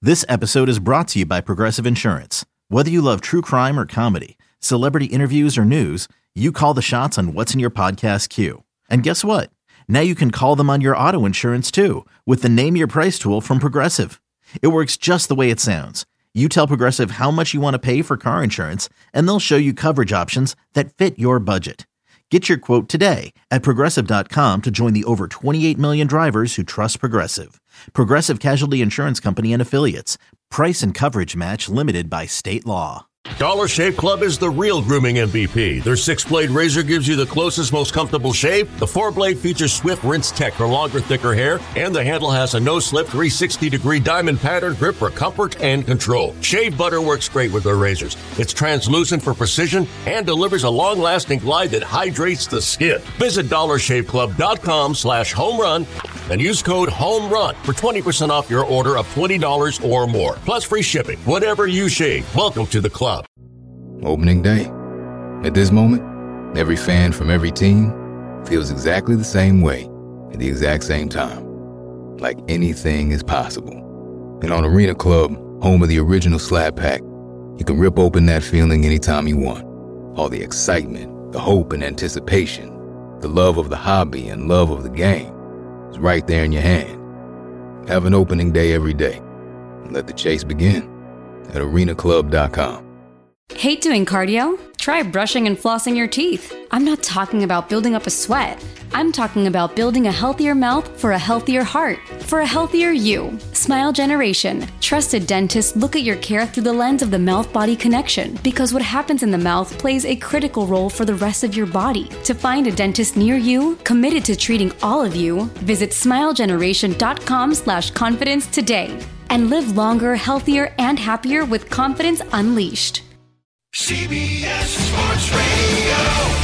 This episode is brought to you by Progressive Insurance. Whether you love true crime or comedy, celebrity interviews or news, you call the shots on what's in your podcast queue. And guess what? Now you can call them on your auto insurance too with the Name Your Price tool from Progressive. It works just the way it sounds. You tell Progressive how much you want to pay for car insurance, and they'll show you coverage options that fit your budget. Get your quote today at Progressive.com to join the over 28 million drivers who trust Progressive. Progressive Casualty Insurance Company and Affiliates. Price and coverage match limited by state law. Dollar Shave Club is the real grooming MVP. Their 6-blade razor gives you the closest, most comfortable shave. The 4-blade features swift rinse tech for longer, thicker hair. And the handle has a no-slip 360-degree diamond pattern grip for comfort and control. Shave butter works great with their razors. It's translucent for precision and delivers a long-lasting glide that hydrates the skin. Visit DollarShaveClub.com/homerun and use code HOMERUN for 20% off your order of $20 or more. Plus free shipping. Whatever you shave, welcome to the club. Opening day. At this moment, every fan from every team feels exactly the same way at the exact same time. Like anything is possible. And on Arena Club, home of the original Slab Pack, you can rip open that feeling anytime you want. All the excitement, the hope and anticipation, the love of the hobby and love of the game is right there in your hand. Have an opening day every day. And let the chase begin at arenaclub.com. Hate doing cardio? Try brushing and flossing your teeth. I'm not talking about building up a sweat. I'm talking about building a healthier mouth for a healthier heart, for a healthier you. Smile Generation. Trusted dentists look at your care through the lens of the mouth-body connection, because what happens in the mouth plays a critical role for the rest of your body. To find a dentist near you, committed to treating all of you, visit smilegeneration.com/confidence today. And live longer, healthier, and happier with confidence unleashed. CBS Sports Radio.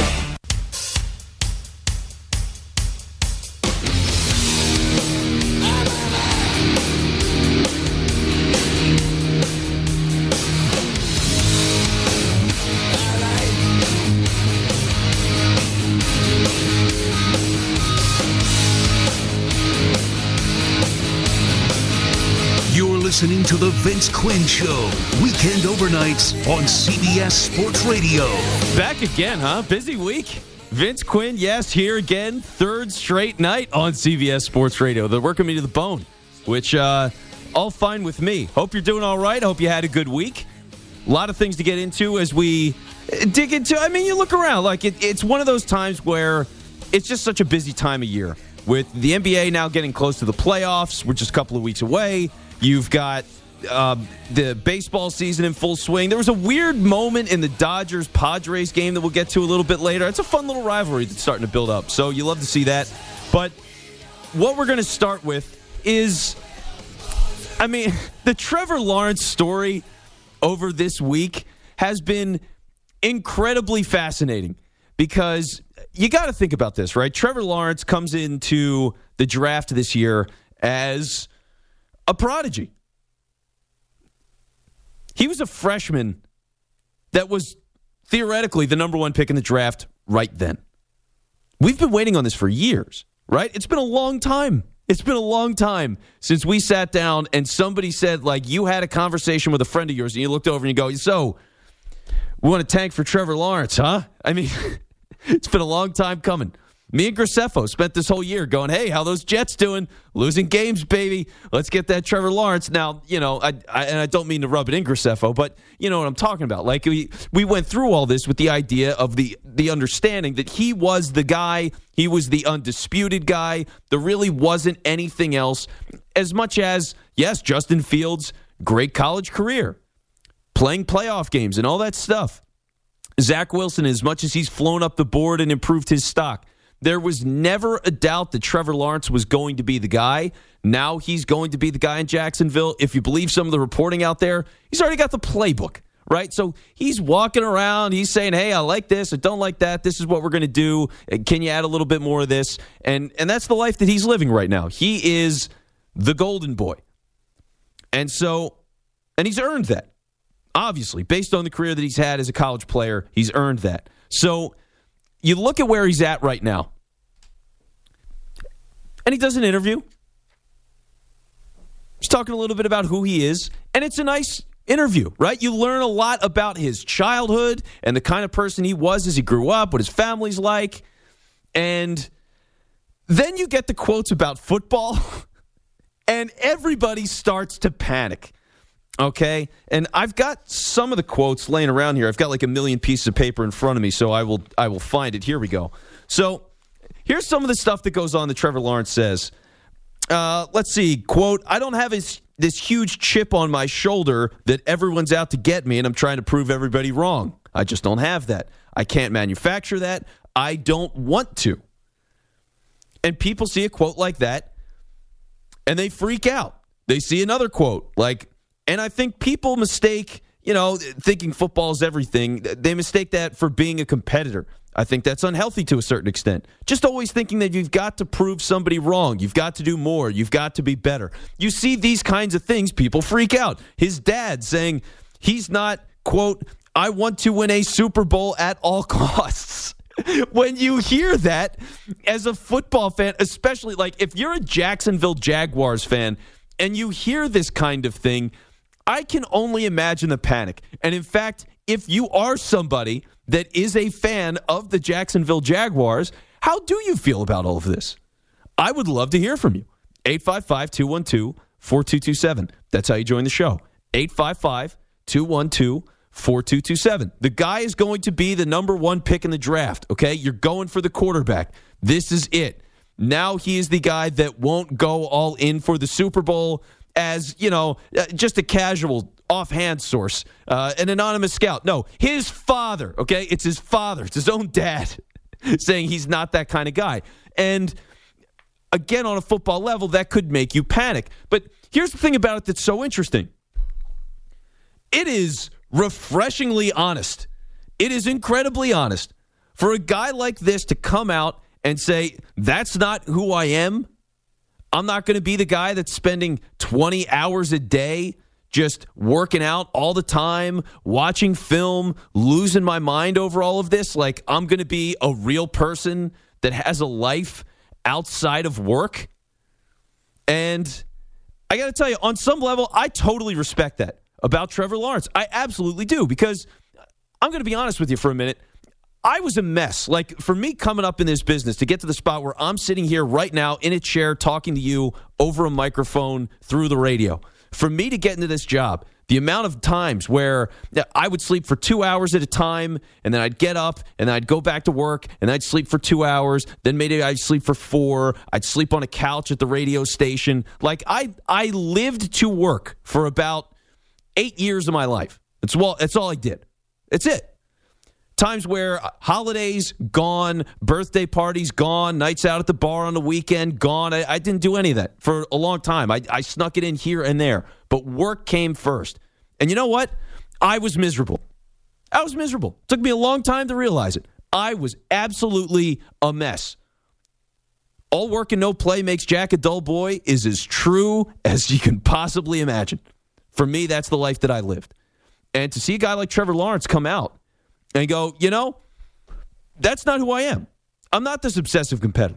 Listening to the Vince Quinn Show, weekend overnights on CBS Sports Radio. Back again, huh? Busy week. Vince Quinn, yes, here again, third straight night on CBS Sports Radio. They're working me to the bone, which all fine with me. Hope you're doing all right. Hope you had a good week. A lot of things to get into as we dig into. I mean, you look around, like it's one of those times where it's just such a busy time of year. With the NBA now getting close to the playoffs, we're just a couple of weeks away. You've got the baseball season in full swing. There was a weird moment in the Dodgers-Padres game that we'll get to a little bit later. It's a fun little rivalry that's starting to build up, so you love to see that. But what we're going to start with is, I mean, the Trevor Lawrence story over this week has been incredibly fascinating because you got to think about this, right? Trevor Lawrence comes into the draft this year as a prodigy. He was a freshman that was theoretically the number one pick in the draft right then. We've been waiting on this for years, right? It's been a long time. It's been a long time since we sat down and somebody said, like, you had a conversation with a friend of yours and you looked over and you go, so, we want to tank for Trevor Lawrence, huh? I mean, it's been a long time coming. Me and Graceffo spent this whole year going, hey, how those Jets doing? Losing games, baby. Let's get that Trevor Lawrence. Now, you know, I don't mean to rub it in, Graceffo, but you know what I'm talking about. Like, we went through all this with the idea of the understanding that he was the guy. He was the undisputed guy. There really wasn't anything else. As much as, yes, Justin Fields, great college career, playing playoff games and all that stuff. Zach Wilson, as much as he's flown up the board and improved his stock, there was never a doubt that Trevor Lawrence was going to be the guy. Now he's going to be the guy in Jacksonville. If you believe some of the reporting out there, he's already got the playbook, right? So he's walking around. He's saying, hey, I like this. I don't like that. This is what we're going to do. Can you add a little bit more of this? And that's the life that he's living right now. He is the golden boy. And he's earned that. Obviously, based on the career that he's had as a college player, he's earned that. So you look at where he's at right now, and he does an interview. He's talking a little bit about who he is, and it's a nice interview, right? You learn a lot about his childhood and the kind of person he was as he grew up, what his family's like, and then you get the quotes about football, and everybody starts to panic, okay? And I've got some of the quotes laying around here. I've got like a million pieces of paper in front of me, so I will find it. Here we go. So here's some of the stuff that goes on that Trevor Lawrence says. Let's see, quote, I don't have this huge chip on my shoulder that everyone's out to get me and I'm trying to prove everybody wrong. I just don't have that. I can't manufacture that. I don't want to. And people see a quote like that and they freak out. They see another quote and I think people mistake, thinking football is everything. They mistake that for being a competitor. I think that's unhealthy to a certain extent. Just always thinking that you've got to prove somebody wrong. You've got to do more. You've got to be better. You see these kinds of things, people freak out. His dad saying he's not, quote, I want to win a Super Bowl at all costs. When you hear that as a football fan, especially if you're a Jacksonville Jaguars fan and you hear this kind of thing, I can only imagine the panic. And in fact, if you are somebody that is a fan of the Jacksonville Jaguars, how do you feel about all of this? I would love to hear from you. 855-212-4227. That's how you join the show. 855-212-4227. The guy is going to be the number one pick in the draft, okay? You're going for the quarterback. This is it. Now he is the guy that won't go all in for the Super Bowl as, just a casual offhand source, an anonymous scout. No, his father, okay? It's his father. It's his own dad saying he's not that kind of guy. And again, on a football level, that could make you panic. But here's the thing about it that's so interesting. It is refreshingly honest. It is incredibly honest. For a guy like this to come out and say, that's not who I am. I'm not going to be the guy that's spending 20 hours a day just working out all the time, watching film, losing my mind over all of this. I'm going to be a real person that has a life outside of work. And I got to tell you, on some level, I totally respect that about Trevor Lawrence. I absolutely do, because I'm going to be honest with you for a minute. I was a mess. For me coming up in this business to get to the spot where I'm sitting here right now in a chair talking to you over a microphone through the radio. For me to get into this job, the amount of times where I would sleep for 2 hours at a time, and then I'd get up, and then I'd go back to work, and I'd sleep for 2 hours, then maybe I'd sleep for 4, I'd sleep on a couch at the radio station. I lived to work for about 8 years of my life. That's all I did. That's it. Times where holidays, gone, birthday parties, gone, nights out at the bar on the weekend, gone. I didn't do any of that for a long time. I snuck it in here and there. But work came first. And you know what? I was miserable. It took me a long time to realize it. I was absolutely a mess. All work and no play makes Jack a dull boy is as true as you can possibly imagine. For me, that's the life that I lived. And to see a guy like Trevor Lawrence come out and go, that's not who I am. I'm not this obsessive competitor.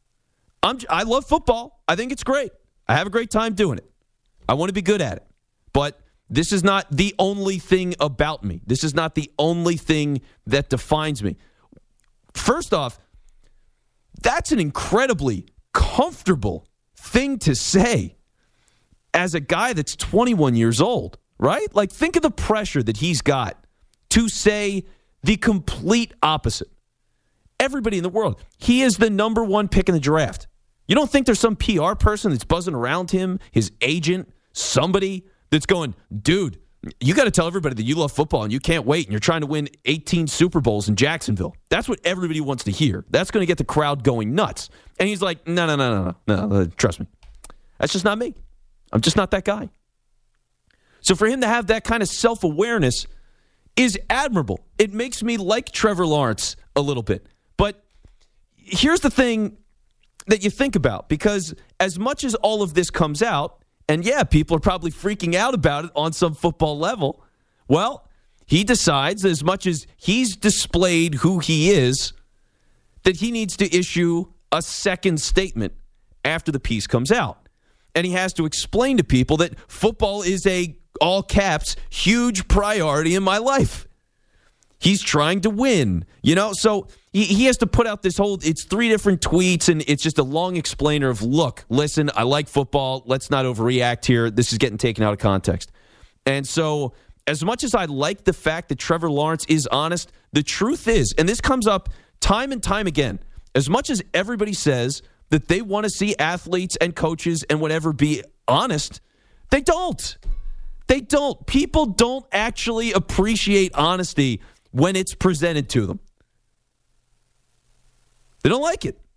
I love football. I think it's great. I have a great time doing it. I want to be good at it. But this is not the only thing about me. This is not the only thing that defines me. First off, that's an incredibly comfortable thing to say as a guy that's 21 years old, right? Think of the pressure that he's got to say the complete opposite. Everybody in the world, he is the number one pick in the draft. You don't think there's some PR person that's buzzing around him, his agent, somebody that's going, dude, you got to tell everybody that you love football and you can't wait and you're trying to win 18 Super Bowls in Jacksonville. That's what everybody wants to hear. That's going to get the crowd going nuts. And he's like, no, trust me. That's just not me. I'm just not that guy. So for him to have that kind of self-awareness is admirable. It makes me like Trevor Lawrence a little bit. But here's the thing that you think about, because as much as all of this comes out, and yeah, people are probably freaking out about it on some football level, well, he decides, as much as he's displayed who he is, that he needs to issue a second statement after the piece comes out. and he has to explain to people that football is a, all caps, huge priority in my life. He's trying to win, so he has to put out this whole, it's 3 different tweets, and it's just a long explainer of, look, listen, I like football. Let's not overreact here. This is getting taken out of context. And so as much as I like the fact that Trevor Lawrence is honest, the truth is, and this comes up time and time again, as much as everybody says that they want to see athletes and coaches and whatever be honest, they don't. They don't. People don't actually appreciate honesty when it's presented to them. They don't like it.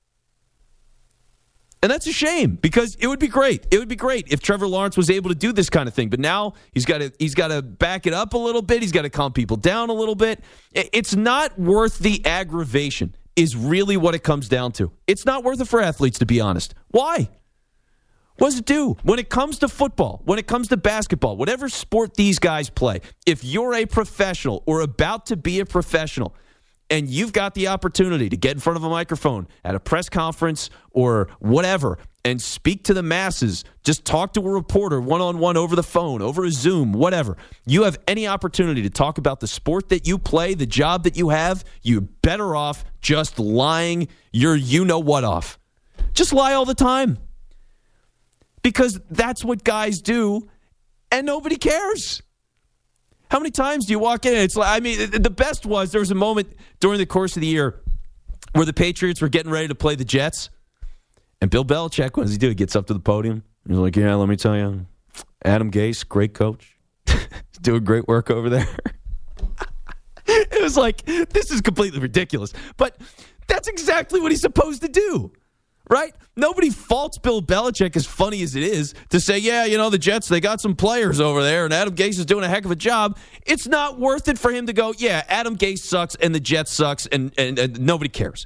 And that's a shame, because it would be great. It would be great if Trevor Lawrence was able to do this kind of thing. But now he's got to back it up a little bit. He's got to calm people down a little bit. It's not worth the aggravation is really what it comes down to. It's not worth it for athletes, to be honest. Why? What does it do? When it comes to football, when it comes to basketball, whatever sport these guys play, if you're a professional or about to be a professional and you've got the opportunity to get in front of a microphone at a press conference or whatever and speak to the masses, just talk to a reporter one-on-one over the phone, over a Zoom, whatever. You have any opportunity to talk about the sport that you play, the job that you have, you're better off just lying your you-know-what off. Just lie all the time. Because that's what guys do, and nobody cares. How many times do you walk in and it's like, the best was there was a moment during the course of the year where the Patriots were getting ready to play the Jets, and Bill Belichick, what does he do? He gets up to the podium. He's like, yeah, let me tell you, Adam Gase, great coach. He's doing great work over there. It was like, this is completely ridiculous. But that's exactly what he's supposed to do. Right? Nobody faults Bill Belichick, as funny as it is, to say, yeah, the Jets, they got some players over there, and Adam Gase is doing a heck of a job. It's not worth it for him to go, yeah, Adam Gase sucks, and the Jets sucks, and nobody cares.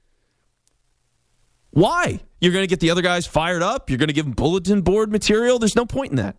Why? You're going to get the other guys fired up? You're going to give them bulletin board material? There's no point in that.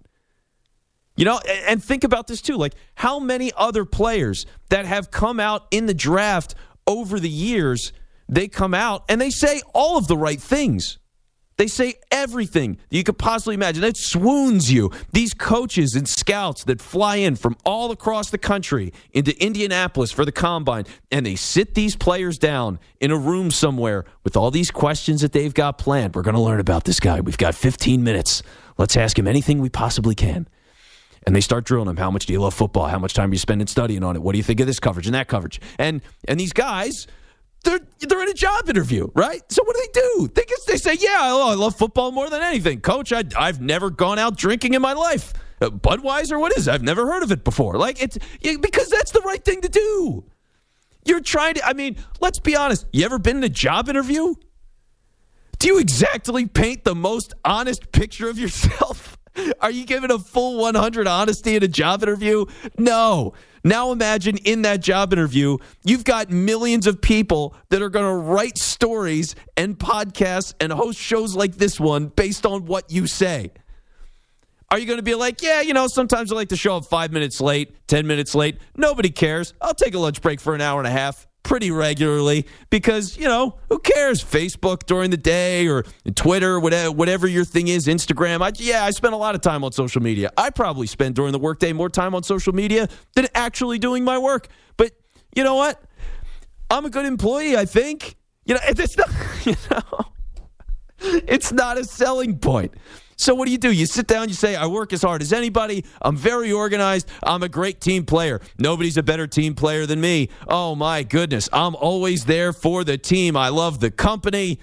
And think about this, too. Like, how many other players that have come out in the draft over the years, they come out and they say all of the right things. They say everything that you could possibly imagine. That swoons you. These coaches and scouts that fly in from all across the country into Indianapolis for the combine, and they sit these players down in a room somewhere with all these questions that they've got planned. We're going to learn about this guy. We've got 15 minutes. Let's ask him anything we possibly can. And they start drilling him. How much do you love football? How much time are you spending studying on it? What do you think of this coverage and that coverage? And these guys, they're in a job interview, right? So what do? They say, yeah, I love football more than anything. Coach, I've never gone out drinking in my life. Budweiser, what is it? I've never heard of it before. Like, it's because that's the right thing to do. You're trying to, let's be honest. You ever been in a job interview? Do you exactly paint the most honest picture of yourself? Are you giving a full 100 honesty in a job interview? No. Now imagine in that job interview, you've got millions of people that are going to write stories and podcasts and host shows like this one based on what you say. Are you going to be like, yeah, sometimes I like to show up 5 minutes late, 10 minutes late. Nobody cares. I'll take a lunch break for an hour and a half pretty regularly because, who cares? Facebook during the day or Twitter, whatever your thing is, Instagram. I spend a lot of time on social media. I probably spend during the workday more time on social media than actually doing my work. But you know what? I'm a good employee, I think. It's not, it's not a selling point. So what do? You sit down, you say, I work as hard as anybody. I'm very organized. I'm a great team player. Nobody's a better team player than me. Oh, my goodness. I'm always there for the team. I love the company.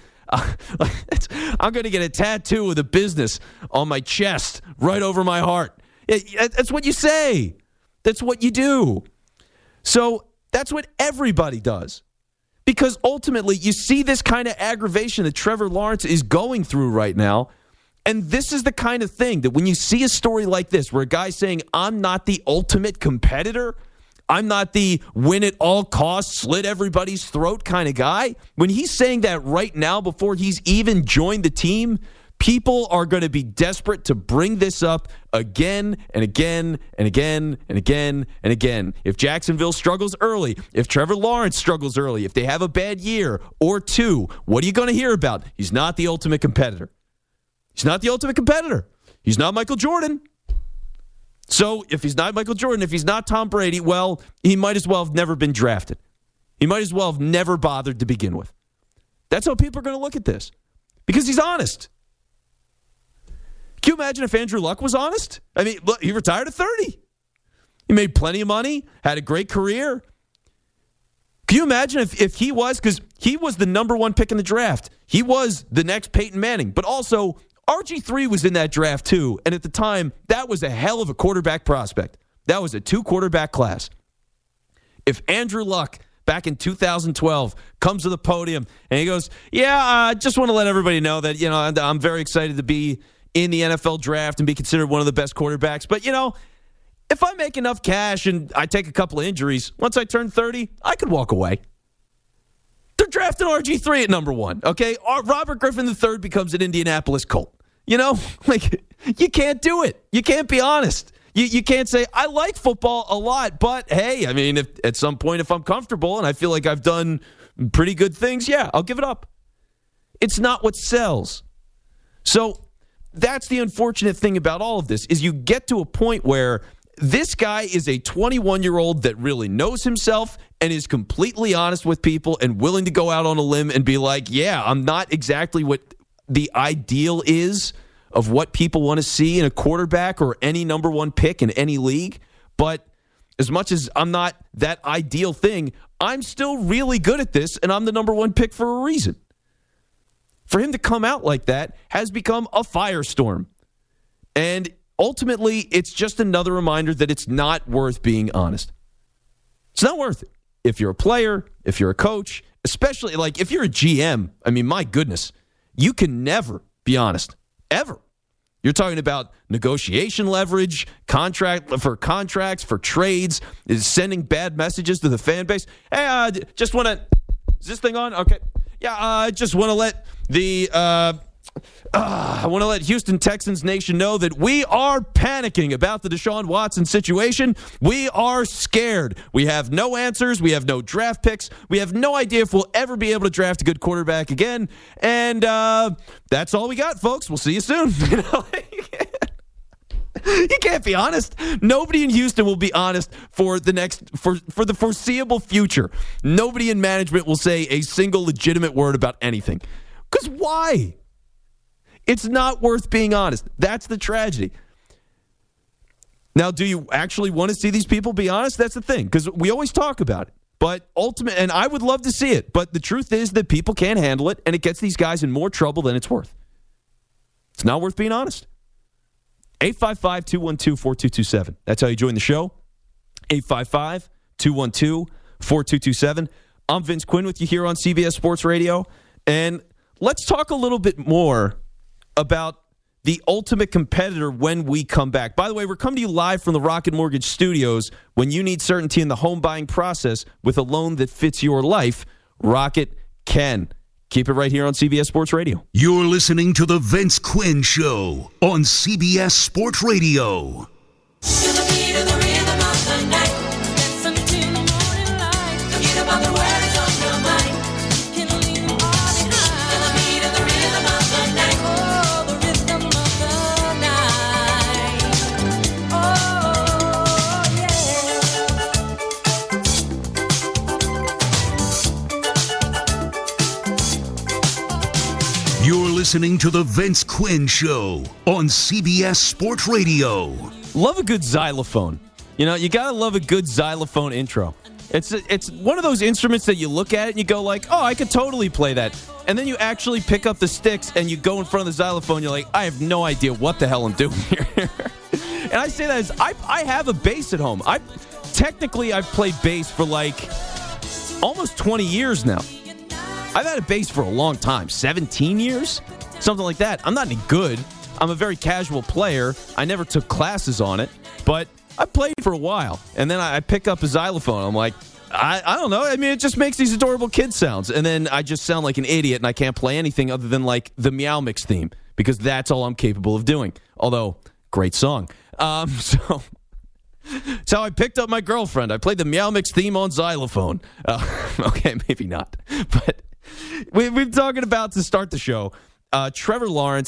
I'm going to get a tattoo of the business on my chest, right over my heart. That's what you say. That's what you do. So that's what everybody does. Because ultimately, you see this kind of aggravation that Trevor Lawrence is going through right now. And this is the kind of thing that when you see a story like this, where a guy's saying, I'm not the ultimate competitor, I'm not the win at all costs, slit everybody's throat kind of guy, when he's saying that right now before he's even joined the team, people are going to be desperate to bring this up again and again and again and again and again. If Jacksonville struggles early, if Trevor Lawrence struggles early, if they have a bad year or two, what are you going to hear about? He's not the ultimate competitor. He's not the ultimate competitor. He's not Michael Jordan. So if he's not Michael Jordan, if he's not Tom Brady, well, he might as well have never been drafted. He might as well have never bothered to begin with. That's how people are going to look at this. Because he's honest. Can you imagine if Andrew Luck was honest? I mean, look, he retired at 30. He made plenty of money, had a great career. Can you imagine if he was, because he was the number one pick in the draft. He was the next Peyton Manning. But also, RG3 was in that draft too. And at the time, that was a hell of a quarterback prospect. That was a 2-quarterback class. If Andrew Luck, back in 2012, comes to the podium and he goes, I just want to let everybody know that, I'm very excited to be in the NFL draft and be considered one of the best quarterbacks. But, if I make enough cash and I take a couple of injuries, once I turn 30, I could walk away. They're drafting RG3 at number 1, okay? Robert Griffin III becomes an Indianapolis Colt. You can't do it. You can't be honest. You can't say, I like football a lot, but hey, I mean, if at some point, if I'm comfortable and I feel like I've done pretty good things, I'll give it up. It's not what sells. So that's the unfortunate thing about all of this, is you get to a point where this guy is a 21-year-old that really knows himself and is completely honest with people and willing to go out on a limb and be like, I'm not exactly what the ideal is of what people want to see in a quarterback or any number one pick in any league. But as much as I'm not that ideal thing, I'm still really good at this, and I'm the number one pick for a reason. For him to come out like that has become a firestorm. And ultimately, it's just another reminder that it's not worth being honest. It's not worth it. If you're a player, if you're a coach, especially like if you're a GM, I mean, my goodness, you can never be honest, ever. You're talking about negotiation leverage, contracts, for trades, is sending bad messages to the fan base. Hey, just want to, is this thing on? Okay. I just want to let I want to let Houston Texans Nation know that we are panicking about the Deshaun Watson situation. We are scared. We have no answers. We have no draft picks. We have no idea if we'll ever be able to draft a good quarterback again. And that's all we got, folks. We'll see you soon. You can't be honest. Nobody in Houston will be honest for the foreseeable future. Nobody in management will say a single legitimate word about anything. Because why? It's not worth being honest. That's the tragedy. Now, do you actually want to see these people be honest? That's the thing, because we always talk about it. But ultimately, and I would love to see it, but the truth is that people can't handle it, and it gets these guys in more trouble than it's worth. It's not worth being honest. 855-212-4227. That's how you join the show. 855-212-4227. I'm Vince Quinn with you here on CBS Sports Radio, and let's talk a little bit more about the ultimate competitor when we come back. By the way, we're coming to you live from the Rocket Mortgage Studios. When you need certainty in the home buying process with a loan that fits your life, Rocket can. Keep it right here on CBS Sports Radio. You're listening to The Vince Quinn Show on CBS Sports Radio. You're listening to The Vince Quinn Show on CBS Sports Radio. Love a good xylophone. You got to love a good xylophone intro. It's one of those instruments that you look at it and you go like, oh, I could totally play that. And then you actually pick up the sticks and you go in front of the xylophone. You're like, I have no idea what the hell I'm doing here. And I say that as I have a bass at home. I've played bass for like almost 20 years now. I've had a bass for a long time, 17 years, something like that. I'm not any good. I'm a very casual player. I never took classes on it, but I played for a while. And then I pick up a xylophone. I'm like, I don't know. I mean, it just makes these adorable kid sounds. And then I just sound like an idiot and I can't play anything other than like the Meow Mix theme because that's all I'm capable of doing. Although, great song. So how I picked up my girlfriend. I played the Meow Mix theme on xylophone. Okay, maybe not. But we've been talking about, to start the show, Trevor Lawrence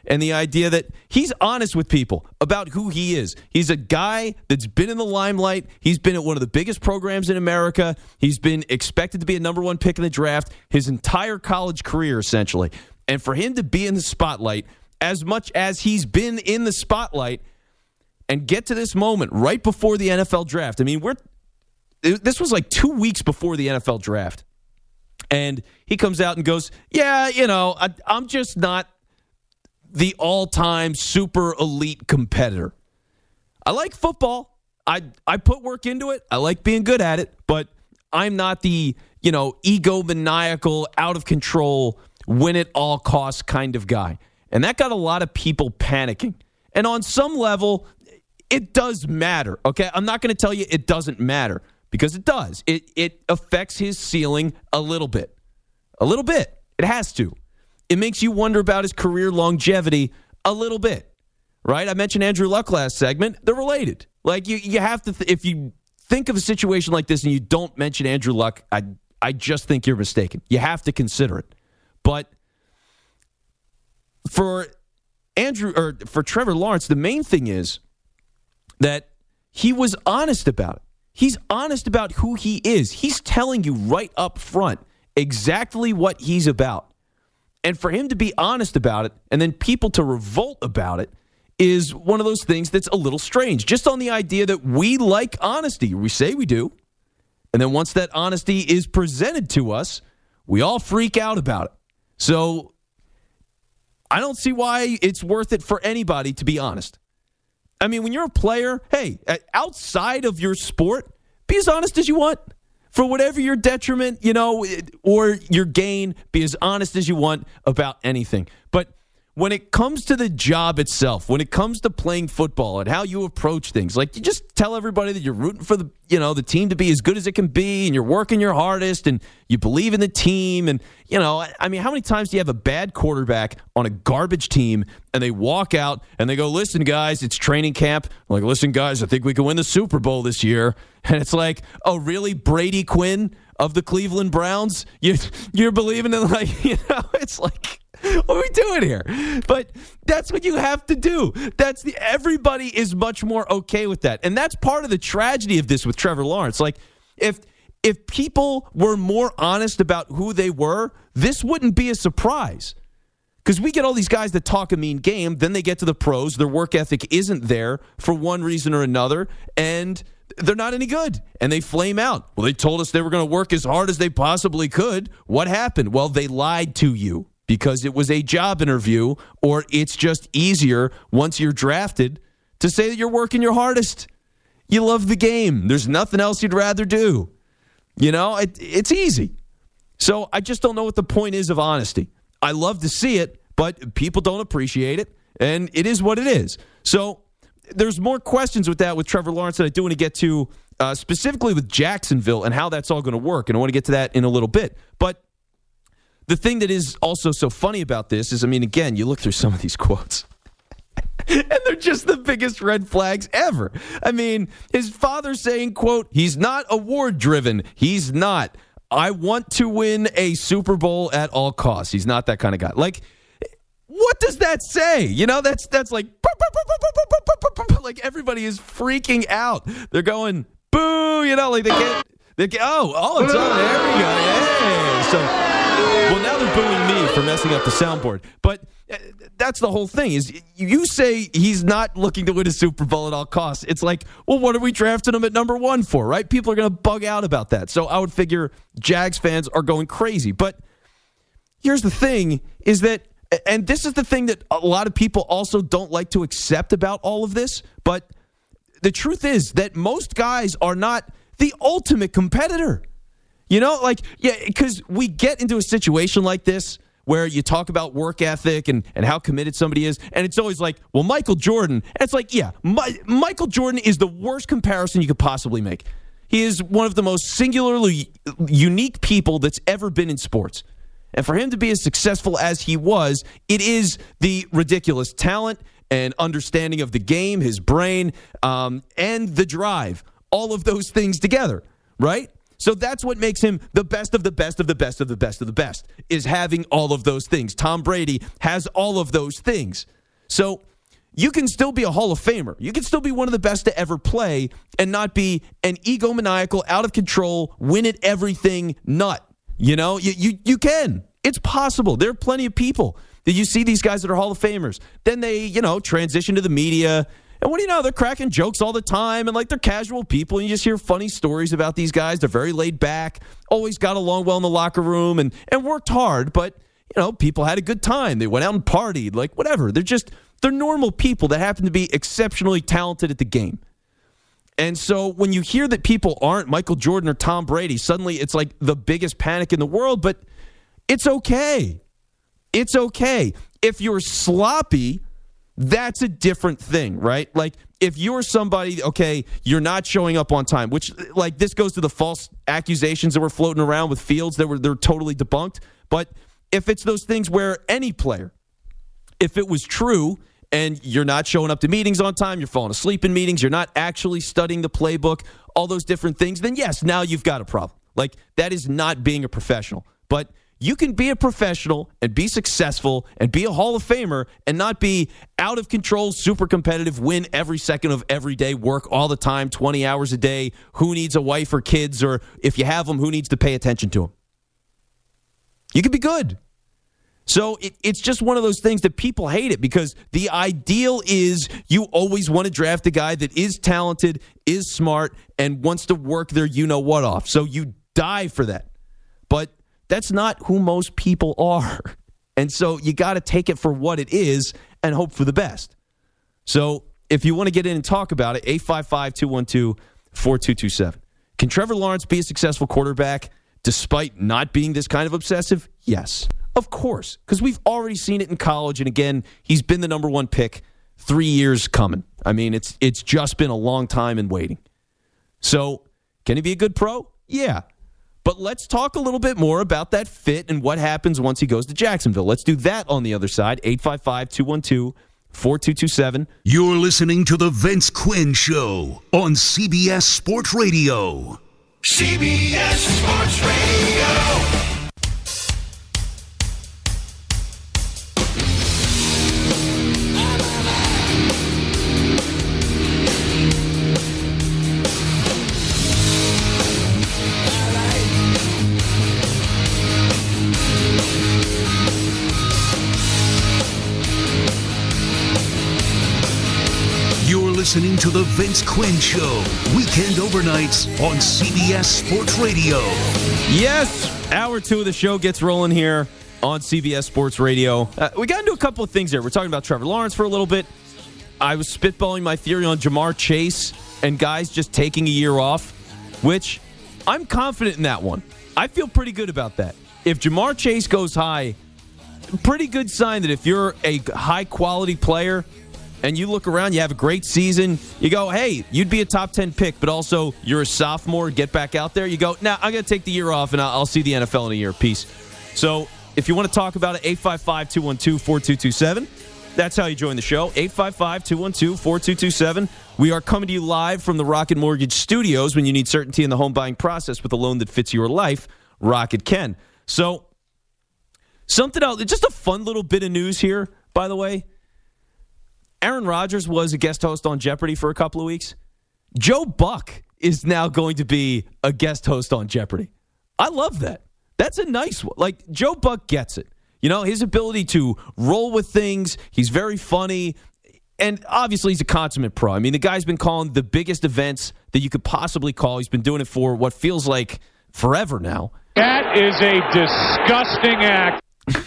and the idea that he's honest with people about who he is. He's a guy that's been in the limelight. He's been at one of the biggest programs in America. He's been expected to be a number one pick in the draft his entire college career, essentially. And for him to be in the spotlight as much as he's been in the spotlight and get to this moment right before the NFL draft. I mean, this was like 2 weeks before the NFL draft. And he comes out and goes, yeah, I'm just not the all-time super elite competitor. I like football. I put work into it. I like being good at it, but I'm not the, egomaniacal, out of control, win at all costs kind of guy. And that got a lot of people panicking. And on some level, it does matter, okay? I'm not going to tell you it doesn't matter, because it does. It affects his ceiling a little bit. A little bit. It has to. It makes you wonder about his career longevity a little bit, right? I mentioned Andrew Luck last segment. They're related. Like, you have to, if you think of a situation like this and you don't mention Andrew Luck, I just think you're mistaken. You have to consider it. But for Trevor Lawrence, the main thing is that he was honest about it. He's honest about who he is. He's telling you right up front exactly what he's about. And for him to be honest about it and then people to revolt about it is one of those things that's a little strange. Just on the idea that we like honesty. We say we do. And then once that honesty is presented to us, we all freak out about it. So I don't see why it's worth it for anybody to be honest. I mean, when you're a player, hey, outside of your sport, be as honest as you want. For whatever your detriment, or your gain, be as honest as you want about anything. But when it comes to the job itself, when it comes to playing football and how you approach things, like, you just tell everybody that you're rooting for the team to be as good as it can be, and you're working your hardest, and you believe in the team. And, I mean, how many times do you have a bad quarterback on a garbage team and they walk out and they go, listen, guys, it's training camp. I'm like, listen, guys, I think we can win the Super Bowl this year. And it's like, oh, really? Brady Quinn of the Cleveland Browns? You're believing in, like, it's like, what are we doing here? But that's what you have to do. Everybody is much more okay with that. And that's part of the tragedy of this with Trevor Lawrence. Like, if people were more honest about who they were, this wouldn't be a surprise. Because we get all these guys that talk a mean game, then they get to the pros, their work ethic isn't there for one reason or another, and they're not any good, and they flame out. Well, they told us they were going to work as hard as they possibly could. What happened? Well, they lied to you because it was a job interview, or it's just easier once you're drafted to say that you're working your hardest. You love the game. There's nothing else you'd rather do. It's easy. So I just don't know what the point is of honesty. I love to see it, but people don't appreciate it, and it is what it is. So there's more questions with that with Trevor Lawrence that I do want to get to, specifically with Jacksonville and how that's all going to work, and I want to get to that in a little bit. But the thing that is also so funny about this is, I mean, again, you look through some of these quotes, and they're just the biggest red flags ever. I mean, his father saying, quote, he's not award-driven. He's not. I want to win a Super Bowl at all costs. He's not that kind of guy. Like, what does that say? That's like, like everybody is freaking out. They're going, boo, like they get, oh, it's on. There we go. Hey. So, well, now they're booing me for messing up the soundboard. But that's the whole thing is you say he's not looking to win a Super Bowl at all costs. It's like, well, what are we drafting him at number 1 for, right? People are going to bug out about that. So I would figure Jags fans are going crazy. But here's the thing is that, and this is the thing that a lot of people also don't like to accept about all of this, but the truth is that most guys are not the ultimate competitor. Because we get into a situation like this where you talk about work ethic and how committed somebody is, and it's always like, well, Michael Jordan. And it's like, yeah, Michael Jordan is the worst comparison you could possibly make. He is one of the most singularly unique people that's ever been in sports. And for him to be as successful as he was, it is the ridiculous talent and understanding of the game, his brain, and the drive. All of those things together, right? So that's what makes him the best of the best of the best of the best of the best, is having all of those things. Tom Brady has all of those things. So you can still be a Hall of Famer. You can still be one of the best to ever play and not be an egomaniacal, out of control, win at everything nut. You know, you can. It's possible. There are plenty of people that you see these guys that are Hall of Famers. Then they, transition to the media. And what do you know? They're cracking jokes all the time. And they're casual people. And you just hear funny stories about these guys. They're very laid back. Always got along well in the locker room and worked hard. But, people had a good time. They went out and partied. Whatever. They're normal people that happen to be exceptionally talented at the game. And so when you hear that people aren't Michael Jordan or Tom Brady, suddenly it's like the biggest panic in the world, but it's okay. It's okay. If you're sloppy, that's a different thing, right? If you're somebody, okay, you're not showing up on time, which this goes to the false accusations that were floating around with Fields they're totally debunked. But if it's those things where any player, if it was true and you're not showing up to meetings on time, you're falling asleep in meetings, you're not actually studying the playbook, all those different things, then yes, now you've got a problem. That is not being a professional. But you can be a professional and be successful and be a Hall of Famer and not be out of control, super competitive, win every second of every day, work all the time, 20 hours a day. Who needs a wife or kids? Or if you have them, who needs to pay attention to them? You can be good. So it's just one of those things that people hate it because the ideal is you always want to draft a guy that is talented, is smart, and wants to work their you-know-what off. So you die for that. But that's not who most people are. And so you got to take it for what it is and hope for the best. So if you want to get in and talk about it, 855-212-4227. Can Trevor Lawrence be a successful quarterback despite not being this kind of obsessive? Yes. Of course, because we've already seen it in college, and again, he's been the number one pick 3 years coming. I mean, it's just been a long time in waiting. So, can he be a good pro? Yeah. But let's talk a little bit more about that fit and what happens once he goes to Jacksonville. Let's do that on the other side, 855-212-4227. You're listening to The Vince Quinn Show on CBS Sports Radio. CBS Sports Radio. Listening to The Vince Quinn Show, weekend overnights on CBS Sports Radio. Yes, hour two of the show gets rolling here on CBS Sports Radio. We got into a couple of things here. We're talking about Trevor Lawrence for a little bit. I was spitballing my theory on Jamar Chase and guys just taking a year off, which I'm confident in that one. I feel pretty good about that. If Jamar Chase goes high, pretty good sign that if you're a high-quality player and you look around, you have a great season, you go, hey, you'd be a top 10 pick, but also you're a sophomore, get back out there. You go, nah, I'm going to take the year off, and I'll see the NFL in a year. Peace. So if you want to talk about it, 855-212-4227. That's how you join the show, 855-212-4227. We are coming to you live from the Rocket Mortgage Studios. When you need certainty in the home buying process with a loan that fits your life, Rocket can. So something else, just a fun little bit of news here, by the way. Aaron Rodgers was a guest host on Jeopardy for a couple of weeks. Joe Buck is now going to be a guest host on Jeopardy. I love that. That's a nice one. Joe Buck gets it. You know, his ability to roll with things. He's very funny. And obviously, he's a consummate pro. I mean, the guy's been calling the biggest events that you could possibly call. He's been doing it for what feels like forever now. That is a disgusting act.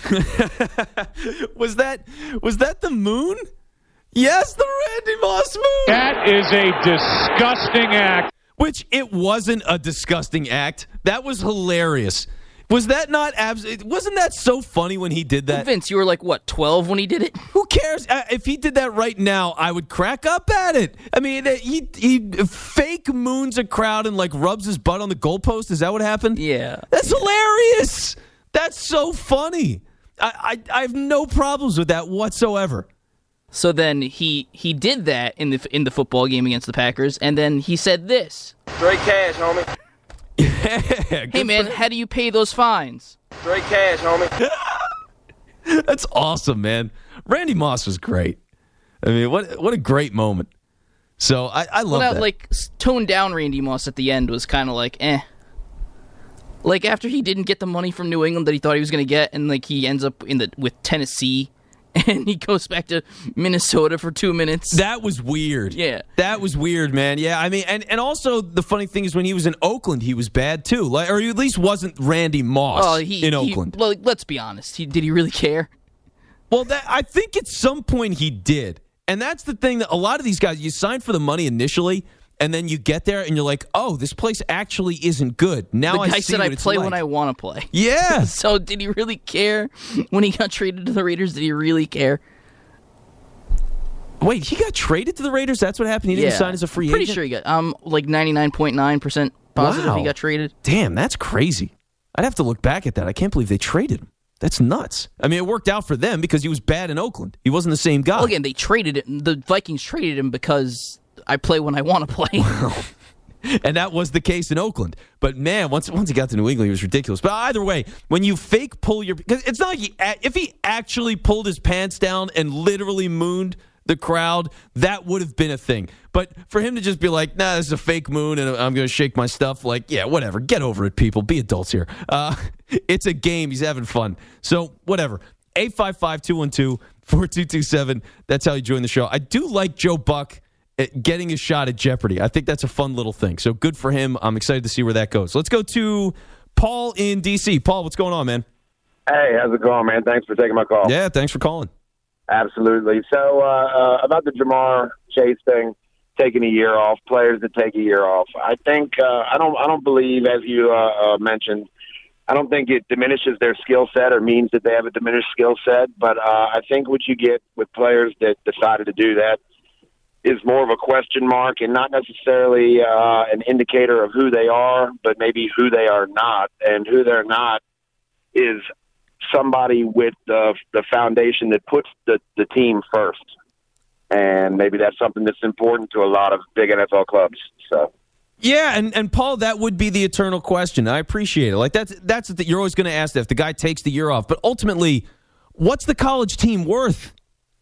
Was that the moon? Yes, the Randy Moss moon. That is a disgusting act. Which it wasn't a disgusting act. That was hilarious. Was that not wasn't that so funny when he did that? Well, Vince, you were 12 when he did it? Who cares? If he did that right now, I would crack up at it. I mean, he fake moons a crowd and rubs his butt on the goalpost. Is that what happened? Yeah. That's hilarious. That's so funny. I have no problems with that whatsoever. So then he did that in the football game against the Packers, and then he said this. Straight cash, homie. Hey, man, how do you pay those fines? Straight cash, homie. That's awesome, man. Randy Moss was great. I mean, what a great moment. So I love that. Like, toned down Randy Moss at the end was kind of like, eh. Like, after he didn't get the money from New England that he thought he was going to get, and like he ends up with Tennessee, and he goes back to Minnesota for 2 minutes. That was weird. Yeah. That was weird, man. Yeah, I mean, and also the funny thing is when he was in Oakland, he was bad too. Like, or he at least wasn't Randy Moss in Oakland. Well, let's be honest. Did he really care? Well, I think at some point he did. And that's the thing that a lot of these guys, you sign for the money initially, and then you get there and you're like, oh, this place actually isn't good. Now the guy I see said what I it's play like. when I want to play. Yeah. So did he really care when he got traded to the Raiders? Did he really care? Wait, he got traded to the Raiders? That's what happened? He didn't sign as a free agent? Pretty sure he got. Like 99.9% positive he got traded. Damn, that's crazy. I'd have to look back at that. I can't believe they traded him. That's nuts. I mean, it worked out for them because he was bad in Oakland. He wasn't the same guy. Well, again, they traded it. The Vikings traded him because I play when I want to play. And that was the case in Oakland. But, man, once he got to New England, he was ridiculous. But either way, when you fake pull your – because it's not like if he actually pulled his pants down and literally mooned the crowd, that would have been a thing. But for him to just be like, nah, this is a fake moon and I'm going to shake my stuff, like, yeah, whatever. Get over it, people. Be adults here. It's a game. He's having fun. So, whatever. 855-212-4227. That's how you join the show. I do like Joe Buck getting a shot at Jeopardy. I think that's a fun little thing. So, good for him. I'm excited to see where that goes. Let's go to Paul in D.C. Paul, what's going on, man? Hey, how's it going, man? Thanks for taking my call. Yeah, thanks for calling. Absolutely. So, about the Jamar Chase thing, taking a year off, players that take a year off. I think I don't believe, as you mentioned, I don't think it diminishes their skill set or means that they have a diminished skill set. But I think what you get with players that decided to do that is more of a question mark and not necessarily an indicator of who they are, but maybe who they are not. And who they're not is somebody with the foundation that puts the team first. And maybe that's something that's important to a lot of big NFL clubs. So, yeah, and Paul, that would be the eternal question. I appreciate it. Like that's you're always going to ask that if the guy takes the year off. But ultimately, what's the college team worth?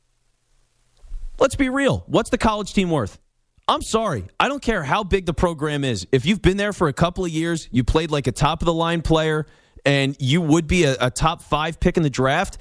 Let's be real. What's the college team worth? I'm sorry. I don't care how big the program is. If you've been there for a couple of years, you played like a top-of-the-line player, and you would be a top 5 pick in the draft,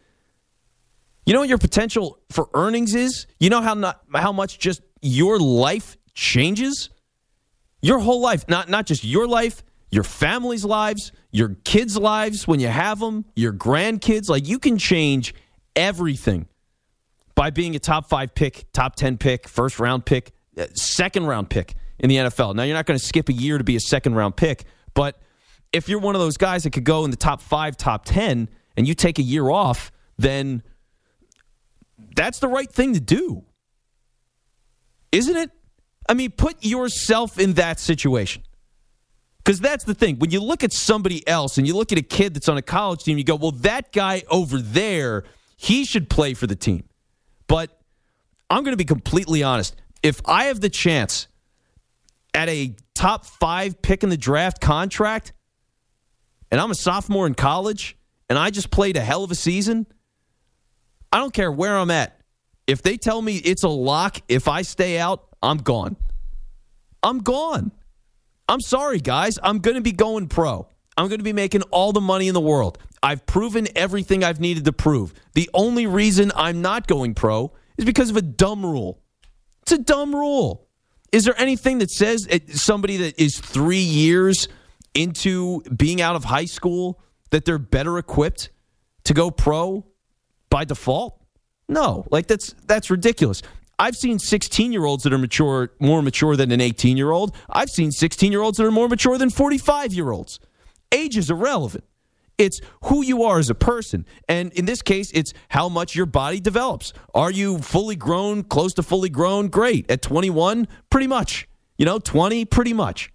you know what your potential for earnings is? You know how much just your life changes? Your whole life, not just your life, your family's lives, your kids' lives when you have them, your grandkids. Like, you can change everything by being a top 5 pick, top 10 pick, first round pick, second round pick in the NFL. Now, you're not going to skip a year to be a second round pick, but if you're one of those guys that could go in the top 5, top 10, and you take a year off, then that's the right thing to do. Isn't it? I mean, put yourself in that situation. Because that's the thing. When you look at somebody else and you look at a kid that's on a college team, you go, well, that guy over there, he should play for the team. But I'm going to be completely honest. If I have the chance at a top 5 pick in the draft contract, and I'm a sophomore in college, and I just played a hell of a season, I don't care where I'm at. If they tell me it's a lock, if I stay out, I'm gone. I'm gone. I'm sorry, guys. I'm going to be going pro. I'm going to be making all the money in the world. I've proven everything I've needed to prove. The only reason I'm not going pro is because of a dumb rule. It's a dumb rule. Is there anything that says somebody that is 3 years into being out of high school that they're better equipped to go pro by default? No. Like, that's ridiculous. I've seen 16-year-olds that are more mature than an 18-year-old. I've seen 16-year-olds that are more mature than 45-year-olds. Age is irrelevant. It's who you are as a person. And in this case, it's how much your body develops. Are you fully grown, close to fully grown? Great. At 21, pretty much. 20, pretty much.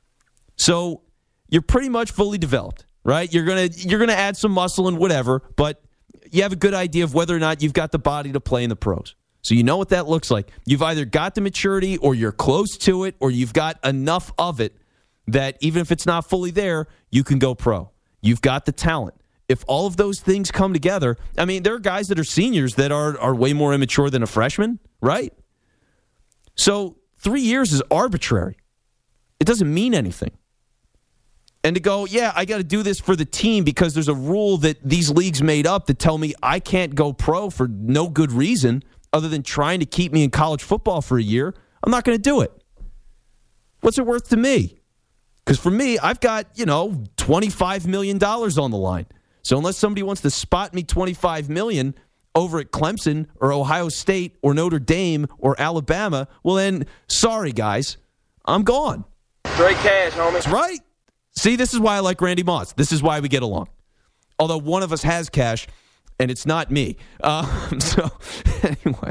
So you're pretty much fully developed, right? You're gonna add some muscle and whatever, but you have a good idea of whether or not you've got the body to play in the pros. So you know what that looks like. You've either got the maturity or you're close to it or you've got enough of it that even if it's not fully there, you can go pro. You've got the talent. if all of those things come together, I mean, there are guys that are seniors that are way more immature than a freshman, right? So 3 years is arbitrary. It doesn't mean anything. And to go, yeah, I got to do this for the team because there's a rule that these leagues made up that tell me I can't go pro for no good reason other than trying to keep me in college football for a year, I'm not going to do it. What's it worth to me? Because for me, I've got, $25 million on the line. So unless somebody wants to spot me $25 million over at Clemson or Ohio State or Notre Dame or Alabama, well then, sorry guys, I'm gone. Straight cash, homie. That's right. See, this is why I like Randy Moss. This is why we get along. Although one of us has cash, and it's not me. So anyway,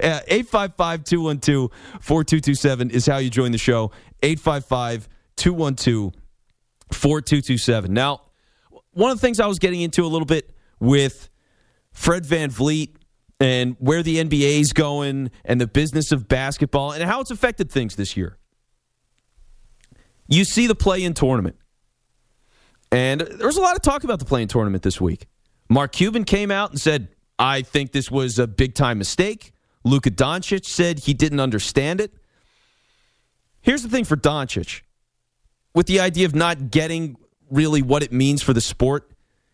855-212-4227 is how you join the show. 855-212-4227. Now, one of the things I was getting into a little bit with Fred VanVleet and where the NBA is going and the business of basketball and how it's affected things this year. You see the play-in tournament. And there was a lot of talk about the play-in tournament this week. Mark Cuban came out and said, I think this was a big-time mistake. Luka Doncic said he didn't understand it. Here's the thing for Doncic. With the idea of not getting really what it means for the sport,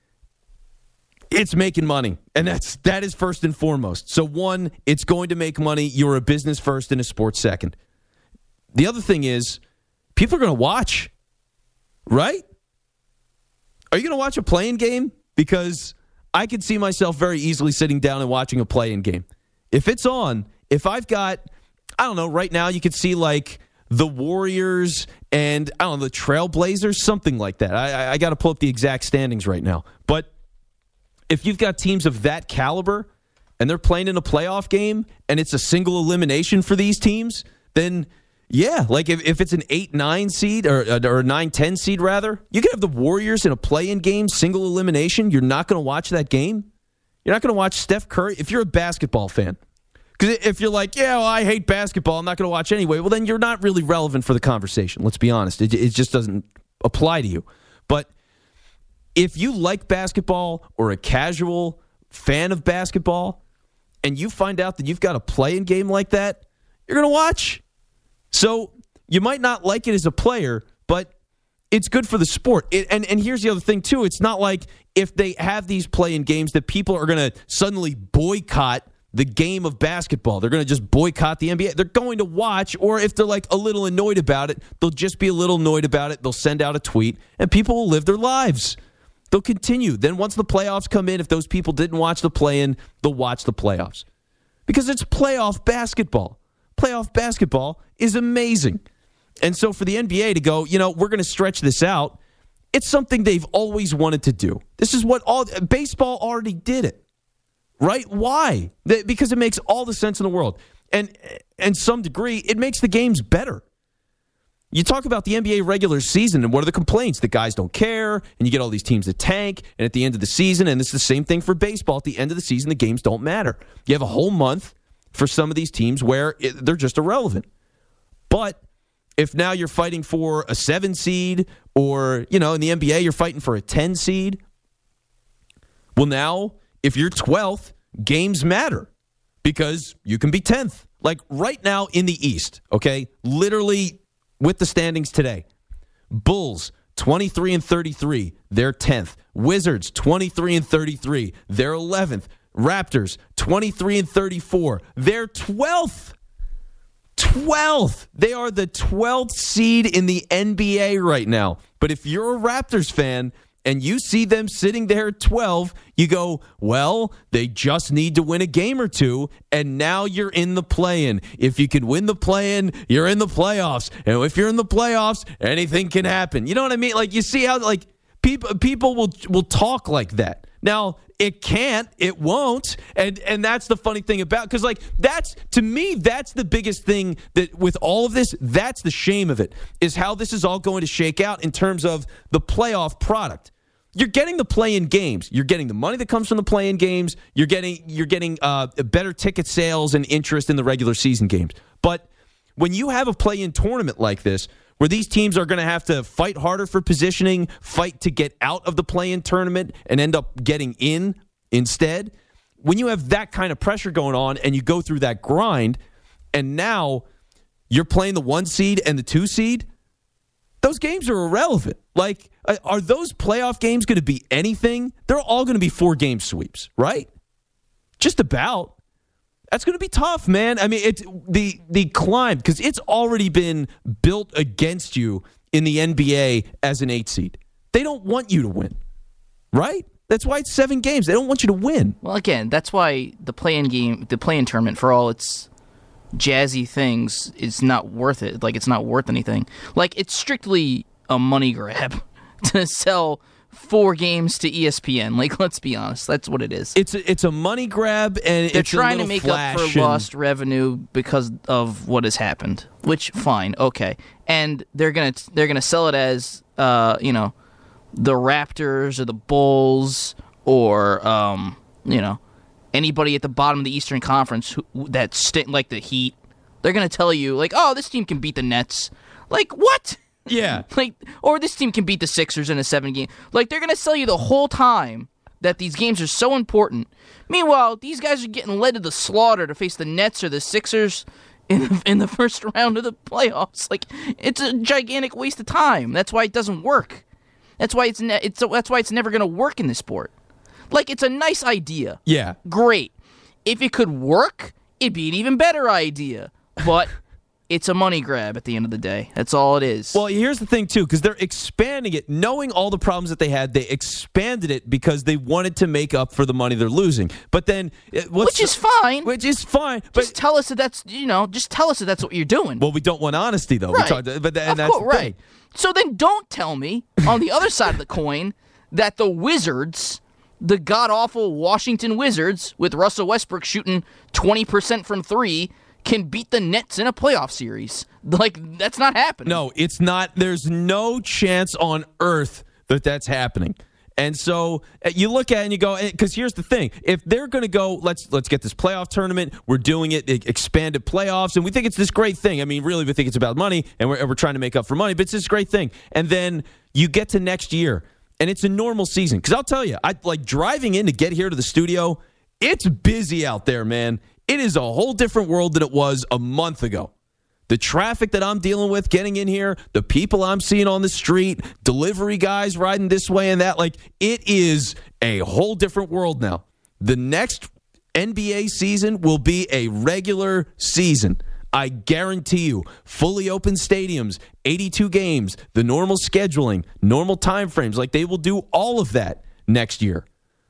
it's making money. And that is first and foremost. So one, it's going to make money. You're a business first and a sports second. The other thing is, people are going to watch, right? Are you going to watch a play-in game? Because I could see myself very easily sitting down and watching a play-in game. If it's on, if I've got, I don't know, right now you could see like the Warriors and, I don't know, the Trailblazers, something like that. I got to pull up the exact standings right now. But if you've got teams of that caliber and they're playing in a playoff game and it's a single elimination for these teams, then yeah, like if it's an 8-9 seed or a 9-10 seed rather, you can have the Warriors in a play-in game, single elimination. You're not going to watch that game. You're not going to watch Steph Curry if you're a basketball fan. Because if you're like, yeah, well, I hate basketball, I'm not going to watch anyway, well, then you're not really relevant for the conversation. Let's be honest. It just doesn't apply to you. But if you like basketball or a casual fan of basketball and you find out that you've got a play-in game like that, you're going to watch. So you might not like it as a player, but it's good for the sport. And here's the other thing, too. It's not like if they have these play-in games that people are going to suddenly boycott the game of basketball. They're going to just boycott the NBA. They're going to watch, or if they're like a little annoyed about it, they'll just be a little annoyed about it. They'll send out a tweet, and people will live their lives. They'll continue. Then once the playoffs come in, if those people didn't watch the play-in, they'll watch the playoffs. Because it's playoff basketball. Playoff basketball is amazing. And so for the NBA to go, we're going to stretch this out, it's something they've always wanted to do. This is what baseball already did it. Right? Why? Because it makes all the sense in the world. And some degree, it makes the games better. You talk about the NBA regular season, and what are the complaints? The guys don't care, and you get all these teams that tank, and at the end of the season, and it's the same thing for baseball, at the end of the season, the games don't matter. You have a whole month for some of these teams where they're just irrelevant. But if now you're fighting for a 7 seed, or, in the NBA, you're fighting for a 10 seed, well, now, if you're 12th, games matter because you can be 10th. Like right now in the East, okay, literally with the standings today, Bulls 23-33, they're 10th. Wizards 23-33, they're 11th. Raptors 23-34, they're 12th. 12th. They are the 12th seed in the NBA right now. But if you're a Raptors fan and you see them sitting there at 12, you go, well, they just need to win a game or two, and now you're in the play-in. If you can win the play-in, you're in the playoffs. And if you're in the playoffs, anything can happen. You know what I mean? Like, you see how, like, people will talk like that. Now, it can't, it won't, and that's the funny thing about, because, like, that's, to me, that's the biggest thing that with all of this, that's the shame of it, is how this is all going to shake out in terms of the playoff product. You're getting the play-in games. You're getting the money that comes from the play-in games. You're getting better ticket sales and interest in the regular season games. But when you have a play-in tournament like this, where these teams are going to have to fight harder for positioning, fight to get out of the play-in tournament, and end up getting in instead. When you have that kind of pressure going on and you go through that grind, and now you're playing the 1 seed and the 2 seed, those games are irrelevant. Like, are those playoff games going to be anything? They're all going to be 4-game sweeps, right? Just about. That's going to be tough, man. I mean, it's the climb, because it's already been built against you in the NBA as an 8 seed. They don't want you to win, right? That's why it's 7 games. They don't want you to win. Well, again, that's why the play-in tournament, for all its jazzy things, is not worth it. Like, it's not worth anything. Like, it's strictly a money grab to sell 4 games to ESPN. Like, let's be honest, that's what it is. It's a money grab, and they're it's trying a to make flash up for lost revenue because of what has happened. Which, fine, okay, and they're gonna sell it as the Raptors or the Bulls or anybody at the bottom of the Eastern Conference like the Heat. They're gonna tell you like, oh, this team can beat the Nets. Like, what? Yeah. Like, or this team can beat the Sixers in a 7-game. Like, they're going to sell you the whole time that these games are so important. Meanwhile, these guys are getting led to the slaughter to face the Nets or the Sixers in the first round of the playoffs. Like, it's a gigantic waste of time. That's why it doesn't work. That's why it's never going to work in this sport. Like, it's a nice idea. Yeah. Great. If it could work, it'd be an even better idea. But it's a money grab at the end of the day. That's all it is. Well, here's the thing, too, because they're expanding it. Knowing all the problems that they had, they expanded it because they wanted to make up for the money they're losing. But then... Which is fine. But just tell us that that's what you're doing. Well, we don't want honesty, though. Right. That's the thing. So then don't tell me, on the other side of the coin, that the Wizards, the god-awful Washington Wizards, with Russell Westbrook shooting 20% from 3, can beat the Nets in a playoff series. Like, that's not happening. No, it's not. There's no chance on earth that that's happening. And so you look at it and you go, because here's the thing. If they're going to go, let's get this playoff tournament. We're doing it, expanded playoffs, and we think it's this great thing. I mean, really, we think it's about money, and we're trying to make up for money, but it's this great thing. And then you get to next year, and it's a normal season. Because I'll tell you, I like driving in to get here to the studio, it's busy out there, man. It is a whole different world than it was a month ago. The traffic that I'm dealing with getting in here, the people I'm seeing on the street, delivery guys riding this way and that, like, it is a whole different world now. The next NBA season will be a regular season. I guarantee you. Fully open stadiums, 82 games, the normal scheduling, normal time frames. Like, they will do all of that next year.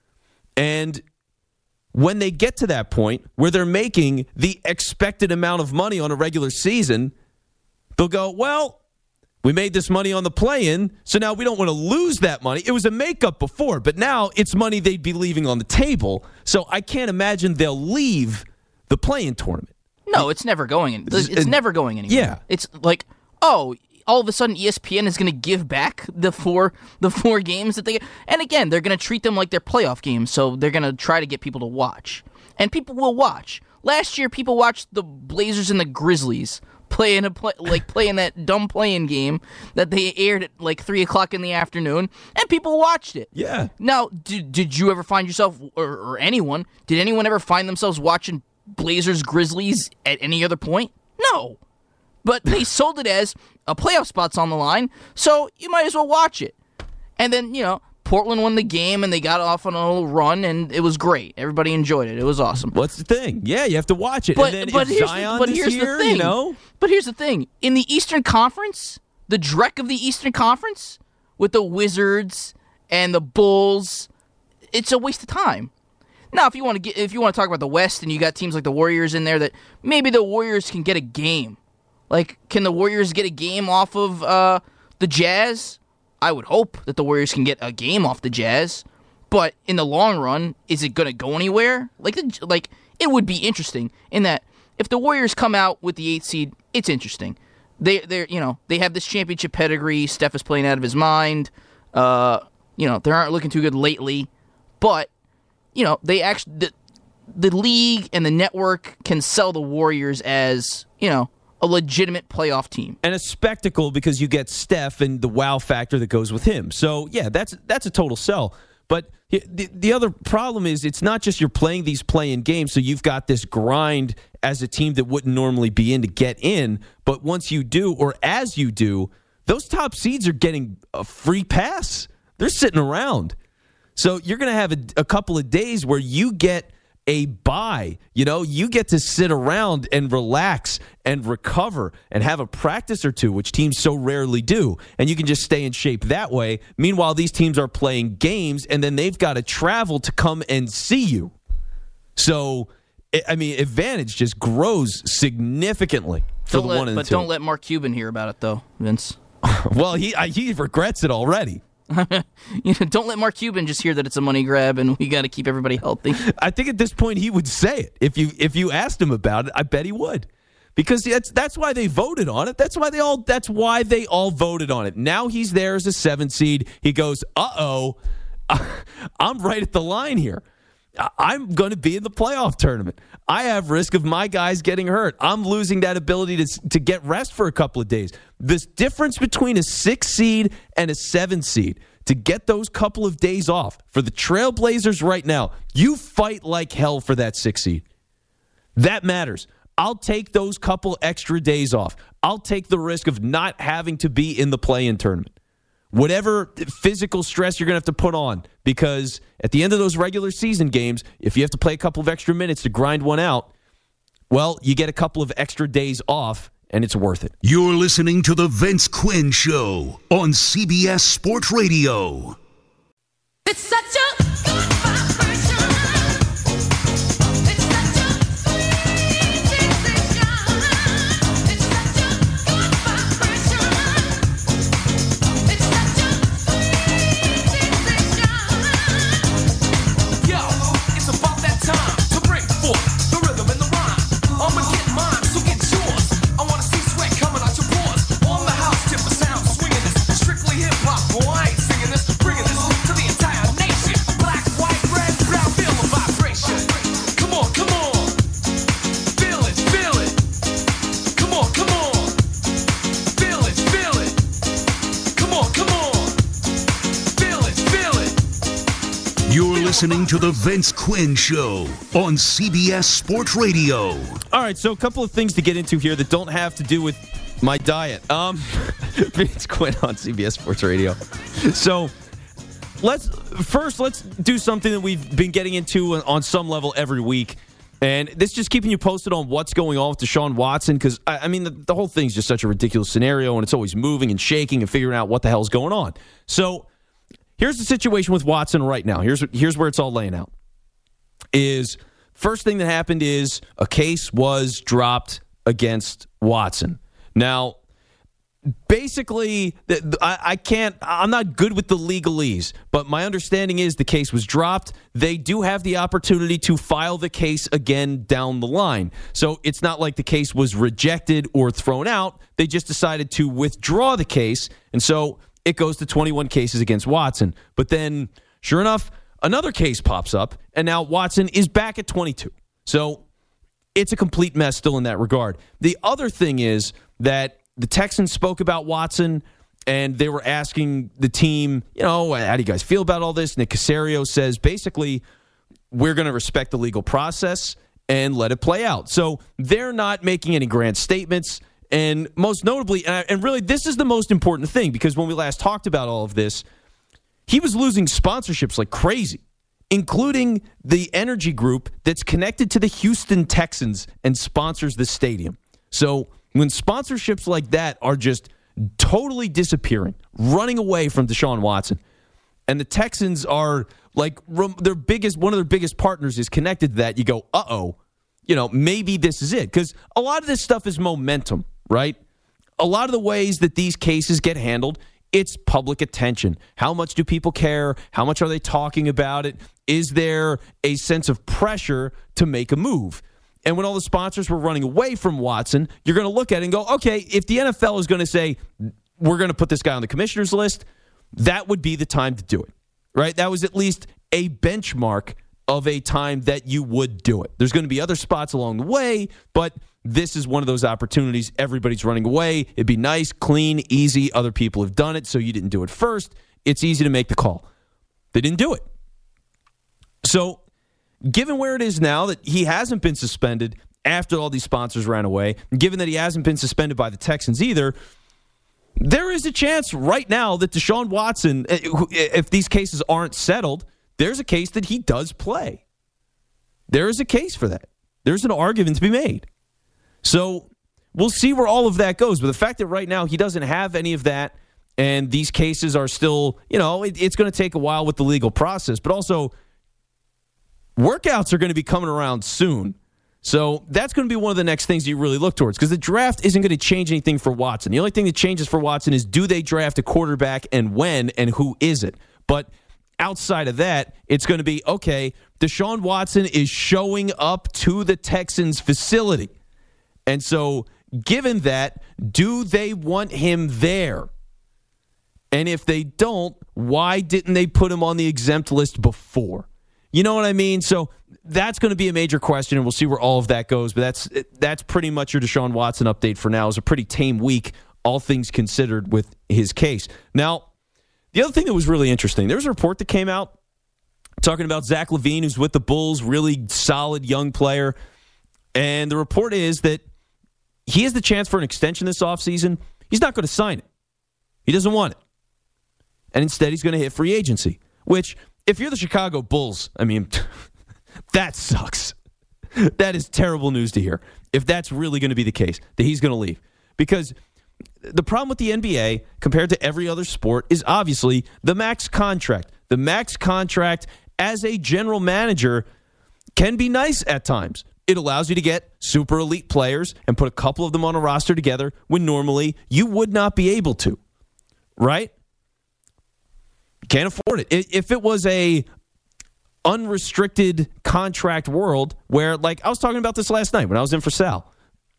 And when they get to that point where they're making the expected amount of money on a regular season, they'll go, well, we made this money on the play-in, so now we don't want to lose that money. It was a makeup before, but now it's money they'd be leaving on the table. So I can't imagine they'll leave the play-in tournament. No, it's never going in. It's never going anywhere. Yeah. It's like, oh, all of a sudden ESPN is going to give back the four games that they get. And again, they're going to treat them like they're playoff games, so they're going to try to get people to watch. And people will watch. Last year, people watched the Blazers and the Grizzlies playing that dumb play-in game that they aired at like 3 o'clock in the afternoon, and people watched it. Yeah. Now, did you ever find yourself, or anyone, did anyone ever find themselves watching Blazers Grizzlies at any other point? No. But they sold it as a playoff spot's on the line, so you might as well watch it. And then, Portland won the game, and they got off on a little run, and it was great. Everybody enjoyed it. It was awesome. What's the thing? Yeah, you have to watch it. But and then here's the thing. But here's the thing. In the Eastern Conference, the dreck of the Eastern Conference, with the Wizards and the Bulls, it's a waste of time. Now, if you want to talk about the West, and you got teams like the Warriors in there, that maybe the Warriors can get a game. Like, can the Warriors get a game off of the Jazz? I would hope that the Warriors can get a game off the Jazz. But in the long run, is it going to go anywhere? Like, it would be interesting in that if the Warriors come out with the 8th seed, it's interesting. They have this championship pedigree. Steph is playing out of his mind. They aren't looking too good lately. But, they actually the league and the network can sell the Warriors as, a legitimate playoff team. And a spectacle because you get Steph and the wow factor that goes with him. So, yeah, that's a total sell. But the other problem is it's not just you're playing these play-in games, so you've got this grind as a team that wouldn't normally be in to get in. But once you do, or as you do, those top seeds are getting a free pass. They're sitting around. So you're going to have a couple of days where you get a bye. You get to sit around and relax and recover and have a practice or two, which teams so rarely do. And you can just stay in shape that way. Meanwhile, these teams are playing games, and then they've got to travel to come and see you. So, advantage just grows significantly for the 1 and 2. But don't let Mark Cuban hear about it, though, Vince. Well, he regrets it already. Don't let Mark Cuban just hear that it's a money grab and we got to keep everybody healthy. I think at this point he would say it. If you asked him about it, I bet he would, because that's why they voted on it. That's why they all voted on it. Now he's there as a 7 seed. He goes, I'm right at the line here. I'm going to be in the playoff tournament. I have risk of my guys getting hurt. I'm losing that ability to get rest for a couple of days. This difference between a 6 seed and a 7 seed, to get those couple of days off, for the Trailblazers right now, you fight like hell for that 6 seed. That matters. I'll take those couple extra days off. I'll take the risk of not having to be in the play-in tournament. Whatever physical stress you're going to have to put on, because at the end of those regular season games, if you have to play a couple of extra minutes to grind one out, well, you get a couple of extra days off, and it's worth it. You're listening to The Vince Quinn Show on CBS Sports Radio. It's such a good vibration. It's such a sweet sensation. It's such a good vibration. It's such a sweet sensation. Yo, it's about that time to bring forth the rhythm and the rhyme. I'ma get mine, so get yours. I wanna see sweat coming out your pores. On the house, tip the sound, swinging this. Strictly hip hop, boy, I ain't singing this. Bringing this to the entire nation. Black, white, red, brown, feel the vibration. Come on, come on. Feel it, feel it. Come on, come on. Feel it, feel it. Come on, come on. Feel it, feel it. You're listening to The Vince Quinn Show on CBS Sports Radio. All right, so a couple of things to get into here that don't have to do with my diet. Vince Quinn on CBS Sports Radio. So let's do something that we've been getting into on some level every week. And this is just keeping you posted on what's going on with Deshaun Watson, because, the whole thing's just such a ridiculous scenario, and it's always moving and shaking and figuring out what the hell's going on. So here's the situation with Watson right now. Here's where it's all laying out. First thing that happened is a case was dropped against Watson. Now, basically, I'm not good with the legalese, but my understanding is the case was dropped. They do have the opportunity to file the case again down the line. So it's not like the case was rejected or thrown out. They just decided to withdraw the case, and so it goes to 21 cases against Watson. But then, sure enough, another case pops up, and now Watson is back at 22. So it's a complete mess still in that regard. The other thing is that the Texans spoke about Watson, and they were asking the team, how do you guys feel about all this? Nick Caserio says, basically, we're going to respect the legal process and let it play out. So they're not making any grand statements. And most notably, and really this is the most important thing, because when we last talked about all of this, he was losing sponsorships like crazy, including the energy group that's connected to the Houston Texans and sponsors the stadium. So when sponsorships like that are just totally disappearing, running away from Deshaun Watson, and the Texans are like one of their biggest partners is connected to that, you go, maybe this is it. Because a lot of this stuff is momentum, right? A lot of the ways that these cases get handled, it's public attention. How much do people care? How much are they talking about it? Is there a sense of pressure to make a move? And when all the sponsors were running away from Watson, you're going to look at it and go, okay, if the NFL is going to say, we're going to put this guy on the commissioner's list, that would be the time to do it, right? That was at least a benchmark of a time that you would do it. There's going to be other spots along the way, but this is one of those opportunities. Everybody's running away. It'd be nice, clean, easy. Other people have done it, so you didn't do it first. It's easy to make the call. They didn't do it. So, given where it is now that he hasn't been suspended after all these sponsors ran away, given that he hasn't been suspended by the Texans either, there is a chance right now that Deshaun Watson, if these cases aren't settled, there's a case that he does play. There is a case for that. There's an argument to be made. So we'll see where all of that goes. But the fact that right now he doesn't have any of that and these cases are still, it's going to take a while with the legal process. But also, workouts are going to be coming around soon. So that's going to be one of the next things you really look towards, because the draft isn't going to change anything for Watson. The only thing that changes for Watson is, do they draft a quarterback and when, and who is it? But outside of that, it's going to be, okay, Deshaun Watson is showing up to the Texans facility. And so given that, do they want him there? And if they don't, why didn't they put him on the exempt list before? You know what I mean? So that's going to be a major question, and we'll see where all of that goes. But that's pretty much your Deshaun Watson update for now. It was a pretty tame week, all things considered, with his case. Now, the other thing that was really interesting, there was a report that came out talking about Zach LaVine, who's with the Bulls, really solid young player. And the report is that he has the chance for an extension this offseason. He's not going to sign it. He doesn't want it. And instead, he's going to hit free agency, which, if you're the Chicago Bulls, I mean, that sucks. That is terrible news to hear, if that's really going to be the case, that he's going to leave. Because the problem with the NBA, compared to every other sport, is obviously the max contract. The max contract as a general manager can be nice at times. It allows you to get super elite players and put a couple of them on a roster together when normally you would not be able to. Right? Can't afford it. If it was a unrestricted contract world where, like, I was talking about this last night when I was in for Sal.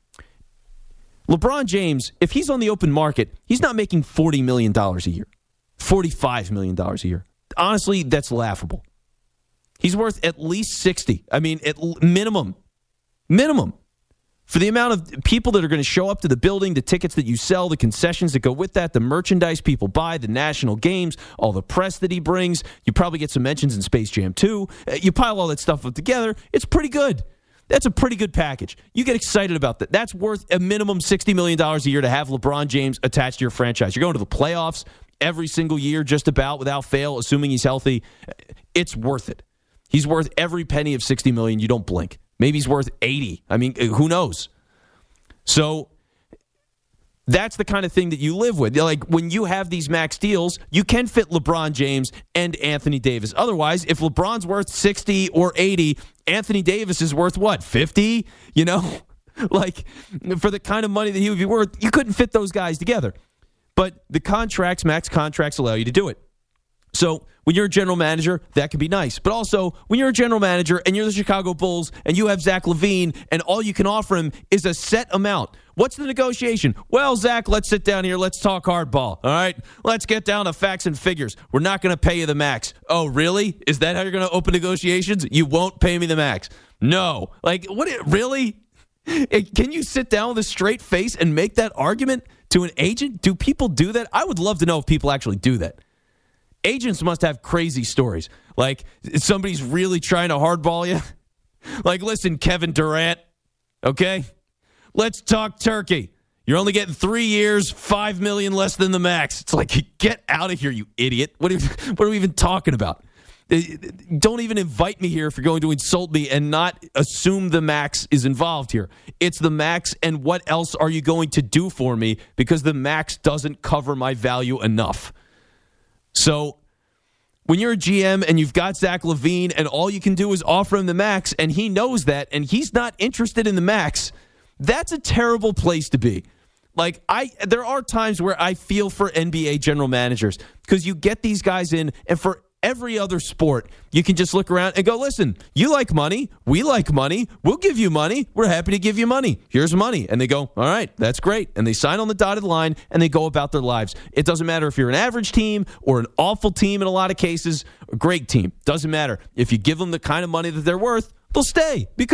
LeBron James, if he's on the open market, he's not making $40 million a year, $45 million a year. Honestly, that's laughable. He's worth at least 60. I mean, at minimum. For the amount of people that are going to show up to the building, the tickets that you sell, the concessions that go with that, the merchandise people buy, the national games, all the press that he brings. You probably get some mentions in Space Jam 2. You pile all that stuff up together, it's pretty good. That's a pretty good package. You get excited about that. That's worth a minimum $60 million a year to have LeBron James attached to your franchise. You're going to the playoffs every single year, just about, without fail, assuming he's healthy. It's worth it. He's worth every penny of $60 million. You don't blink. Maybe he's worth 80. I mean, who knows? So that's the kind of thing that you live with. Like, when you have these max deals, you can fit LeBron James and Anthony Davis. Otherwise, if LeBron's worth 60 or 80, Anthony Davis is worth what, 50? You know? Like, for the kind of money that he would be worth, you couldn't fit those guys together. But the contracts, max contracts, allow you to do it. So when you're a general manager, that can be nice. But also, when you're a general manager and you're the Chicago Bulls and you have Zach LaVine and all you can offer him is a set amount, what's the negotiation? Well, Zach, let's sit down here. Let's talk hardball. All right? Let's get down to facts and figures. We're not going to pay you the max. Oh, really? Is that how you're going to open negotiations? You won't pay me the max. No. Like, what? Really? Can you sit down with a straight face and make that argument to an agent? Do people do that? I would love to know if people actually do that. Agents must have crazy stories. Like, somebody's really trying to hardball you. Like, listen, Kevin Durant, okay? Let's talk turkey. You're only getting 3 years, $5 million less than the max. It's like, get out of here, you idiot. What are we even talking about? Don't even invite me here if you're going to insult me and not assume the max is involved here. It's the max, and what else are you going to do for me? Because the max doesn't cover my value enough. So when you're a GM and you've got Zach LaVine and all you can do is offer him the max, and he knows that, and he's not interested in the max, that's a terrible place to be. Like, there are times where I feel for NBA general managers, because you get these guys in, and for every other sport, you can just look around and go, listen, you like money. We like money. We'll give you money. We're happy to give you money. Here's money. And they go, all right, that's great. And they sign on the dotted line and they go about their lives. It doesn't matter if you're an average team or an awful team in a lot of cases, a great team. Doesn't matter. If you give them the kind of money that they're worth, they'll stay because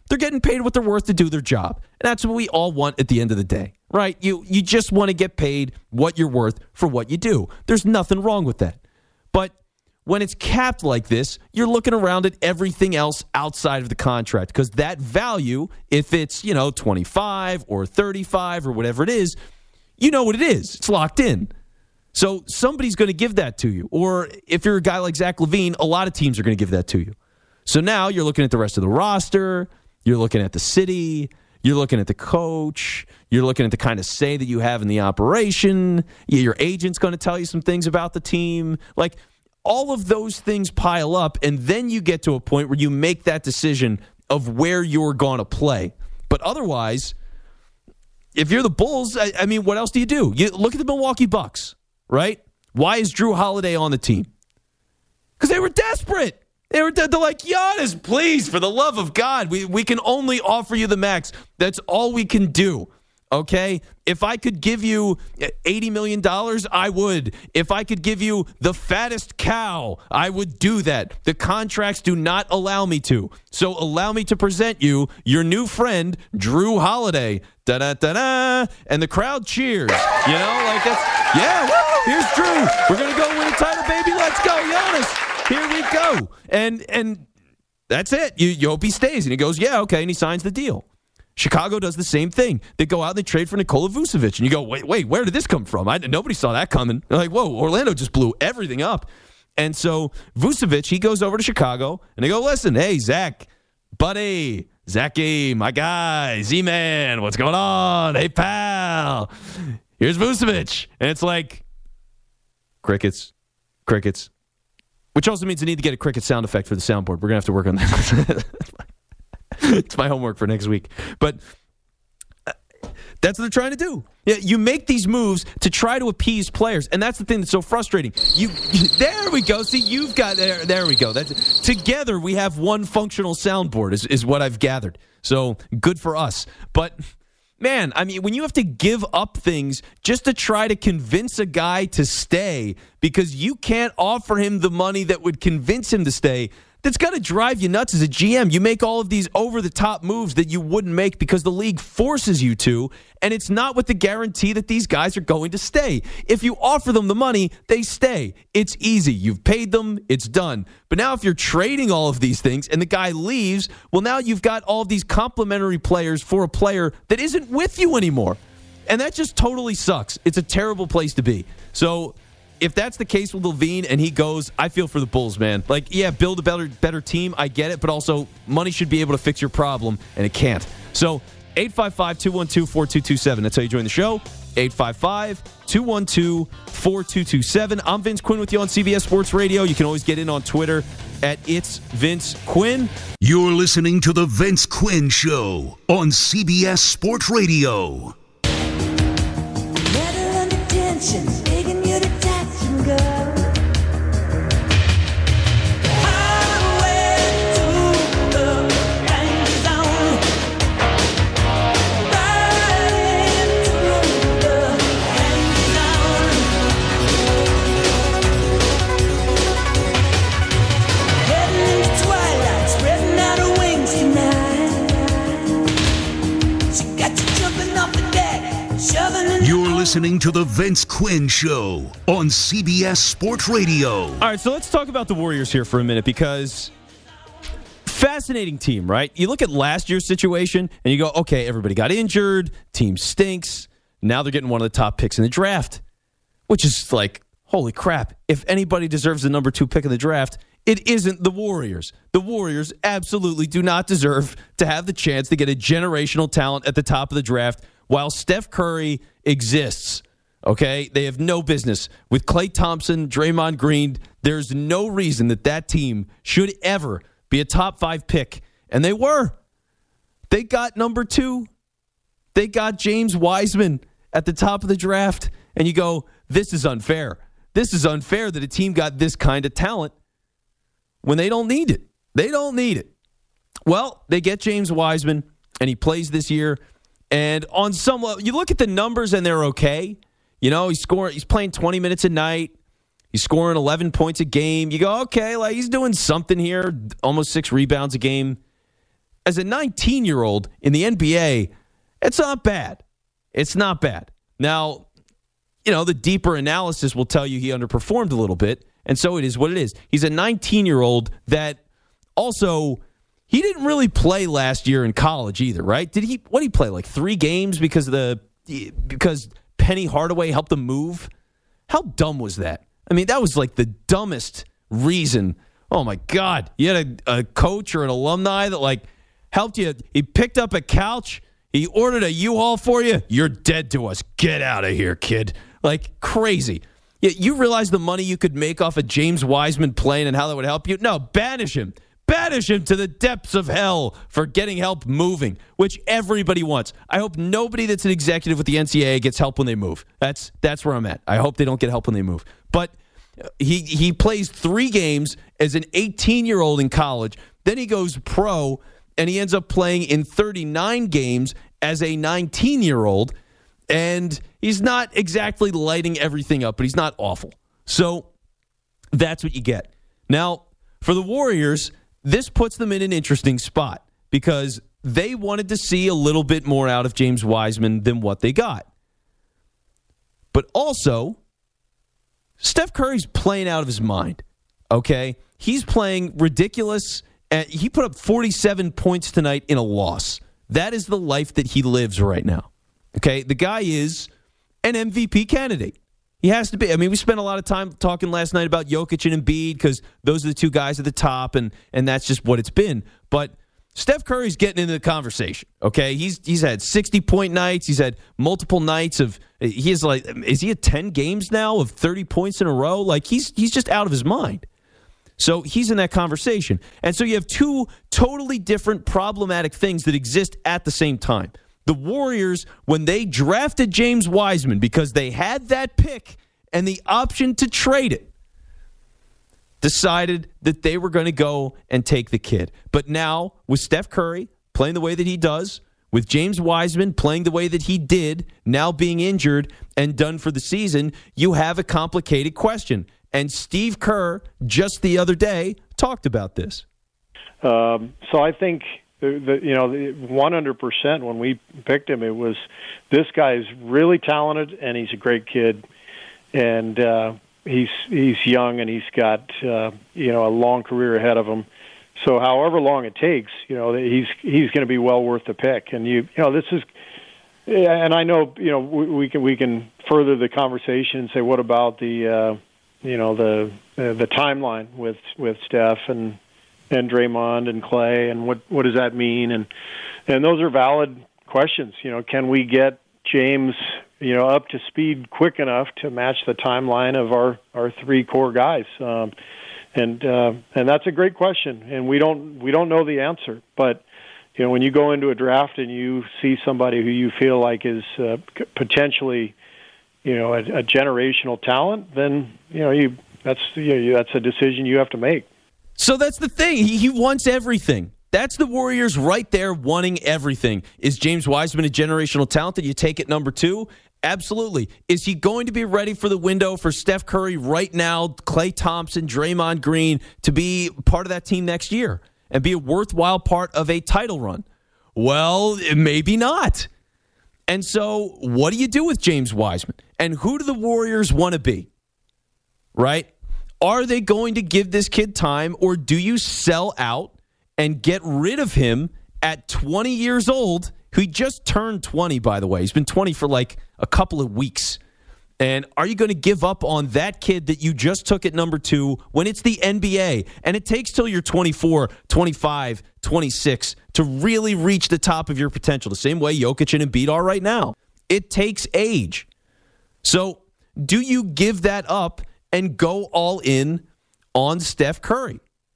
They're getting paid what they're worth to do their job. And that's what we all want at the end of the day, right? You just want to get paid what you're worth for what you do. There's nothing wrong with that. But when it's capped like this, you're looking around at everything else outside of the contract because that value, if it's, 25 or 35 or whatever it is, you know what it is. It's locked in. So somebody's going to give that to you. Or if you're a guy like Zach LaVine, a lot of teams are going to give that to you. So now you're looking at the rest of the roster. You're looking at the city. You're looking at the coach. You're looking at the kind of say that you have in the operation. Your agent's going to tell you some things about the team. Like, all of those things pile up, and then you get to a point where you make that decision of where you're going to play. But otherwise, if you're the Bulls, I mean, what else do? You look at the Milwaukee Bucks, right? Why is Drew Holiday on the team? Because they were desperate. They're like, Giannis, please, for the love of God, we can only offer you the max. That's all we can do. Okay? If I could give you $80 million, I would. If I could give you the fattest cow, I would do that. The contracts do not allow me to. So allow me to present you your new friend, Drew Holiday. Da-da-da-da. And the crowd cheers. Like that's, yeah, woo, here's Drew. We're going to go win a title, baby. Let's go, Giannis. Here we go. And that's it. You hope he stays. And he goes, yeah, okay. And he signs the deal. Chicago does the same thing. They go out and they trade for Nikola Vucevic. And you go, wait, where did this come from? Nobody saw that coming. They're like, whoa, Orlando just blew everything up. And so Vucevic, he goes over to Chicago, and they go, listen, hey, Zach, buddy, Zachy, my guy, Z-Man, what's going on? Hey, pal, here's Vucevic. And it's like, crickets, which also means I need to get a cricket sound effect for the soundboard. We're going to have to work on that. It's my homework for next week. But that's what they're trying to do. Yeah, you make these moves to try to appease players, and that's the thing that's so frustrating. There we go. See, you've got there we go. Together we have one functional soundboard is what I've gathered. So good for us. But man, I mean, when you have to give up things just to try to convince a guy to stay because you can't offer him the money that would convince him to stay, that's got to drive you nuts as a GM. You make all of these over-the-top moves that you wouldn't make because the league forces you to, and it's not with the guarantee that these guys are going to stay. If you offer them the money, they stay. It's easy. You've paid them. It's done. But now if you're trading all of these things and the guy leaves, well, now you've got all of these complimentary players for a player that isn't with you anymore. And that just totally sucks. It's a terrible place to be. So if that's the case with LaVine and he goes, I feel for the Bulls, man. Like, yeah, build a better team. I get it. But also, money should be able to fix your problem, and it can't. So, 855-212-4227. That's how you join the show. 855-212-4227. I'm Vince Quinn with you on CBS Sports Radio. You can always get in on Twitter at It's Vince Quinn. You're listening to The Vince Quinn Show on CBS Sports Radio. Metal under tension, taking you to touch and go. You're listening to The Vince Quinn Show on CBS Sports Radio. All right, so let's talk about the Warriors here for a minute because fascinating team, right? You look at last year's situation and you go, okay, everybody got injured, team stinks. Now they're getting one of the top picks in the draft, which is like, holy crap. If anybody deserves the number 2 pick in the draft, it isn't the Warriors. The Warriors absolutely do not deserve to have the chance to get a generational talent at the top of the draft while Steph Curry exists. Okay? They have no business. With Klay Thompson, Draymond Green, there's no reason that team should ever be a top 5 pick. And they were. They got number 2. They got James Wiseman at the top of the draft. And you go, this is unfair. This is unfair that a team got this kind of talent when they don't need it. They don't need it. Well, they get James Wiseman, and he plays this year. And on some level, you look at the numbers, and they're okay. You know, he's playing 20 minutes a night. He's scoring 11 points a game. You go, okay, like he's doing something here, almost 6 rebounds a game. as a 19-year-old in the NBA, it's not bad. It's not bad. Now, the deeper analysis will tell you he underperformed a little bit, and so it is what it is. He's a 19-year-old that also, he didn't really play last year in college either, right? What did he play, like 3 games because Penny Hardaway helped him move? How dumb was that? I mean, that was like the dumbest reason. Oh, my God. You had a coach or an alumni that, like, helped you. He picked up a couch. He ordered a U-Haul for you. You're dead to us. Get out of here, kid. Like, crazy. You realize the money you could make off of James Wiseman playing and how that would help you? No, banish him. Banish him to the depths of hell for getting help moving, which everybody wants. I hope nobody that's an executive with the NCAA gets help when they move. That's where I'm at. I hope they don't get help when they move. But he plays 3 games as an 18-year-old in college. Then he goes pro, and he ends up playing in 39 games as a 19-year-old. And he's not exactly lighting everything up, but he's not awful. So that's what you get. Now, for the Warriors, this puts them in an interesting spot because they wanted to see a little bit more out of James Wiseman than what they got. But also, Steph Curry's playing out of his mind, okay? He's playing ridiculous. He put up 47 points tonight in a loss. That is the life that he lives right now, okay? The guy is an MVP candidate. He has to be. I mean, we spent a lot of time talking last night about Jokic and Embiid because those are the 2 guys at the top, and that's just what it's been. But Steph Curry's getting into the conversation, okay? He's had 60-point nights. He's had multiple nights of is he at 10 games now of 30 points in a row? Like, he's just out of his mind. So he's in that conversation. And so you have 2 totally different problematic things that exist at the same time. The Warriors, when they drafted James Wiseman because they had that pick and the option to trade it, decided that they were going to go and take the kid. But now, with Steph Curry playing the way that he does, with James Wiseman playing the way that he did, now being injured and done for the season, you have a complicated question. And Steve Kerr, just the other day, talked about this. So I think... The 100% when we picked him, it was this guy's really talented and he's a great kid, and he's young and he's got a long career ahead of him. So however long it takes, he's going to be well worth the pick. And this is, and I know we can further the conversation and say what about the timeline with Steph and Draymond and Clay, and what does that mean? And those are valid questions. Can we get James, up to speed quick enough to match the timeline of our 3 core guys? And that's a great question, and we don't know the answer. But when you go into a draft and you see somebody who you feel like is potentially, a generational talent, then that's a decision you have to make. So that's the thing. He wants everything. That's the Warriors right there wanting everything. Is James Wiseman a generational talent that you take at number 2? Absolutely. Is he going to be ready for the window for Steph Curry right now, Klay Thompson, Draymond Green, to be part of that team next year and be a worthwhile part of a title run? Well, maybe not. And so what do you do with James Wiseman? And who do the Warriors want to be? Right? Are they going to give this kid time, or do you sell out and get rid of him at 20 years old? He just turned 20, by the way. He's been 20 for like a couple of weeks. And are you going to give up on that kid that you just took at number 2 when it's the NBA? And it takes till you're 24, 25, 26 to really reach the top of your potential, the same way Jokic and Embiid are right now. It takes age. So do you give that up and go all in on Steph Curry?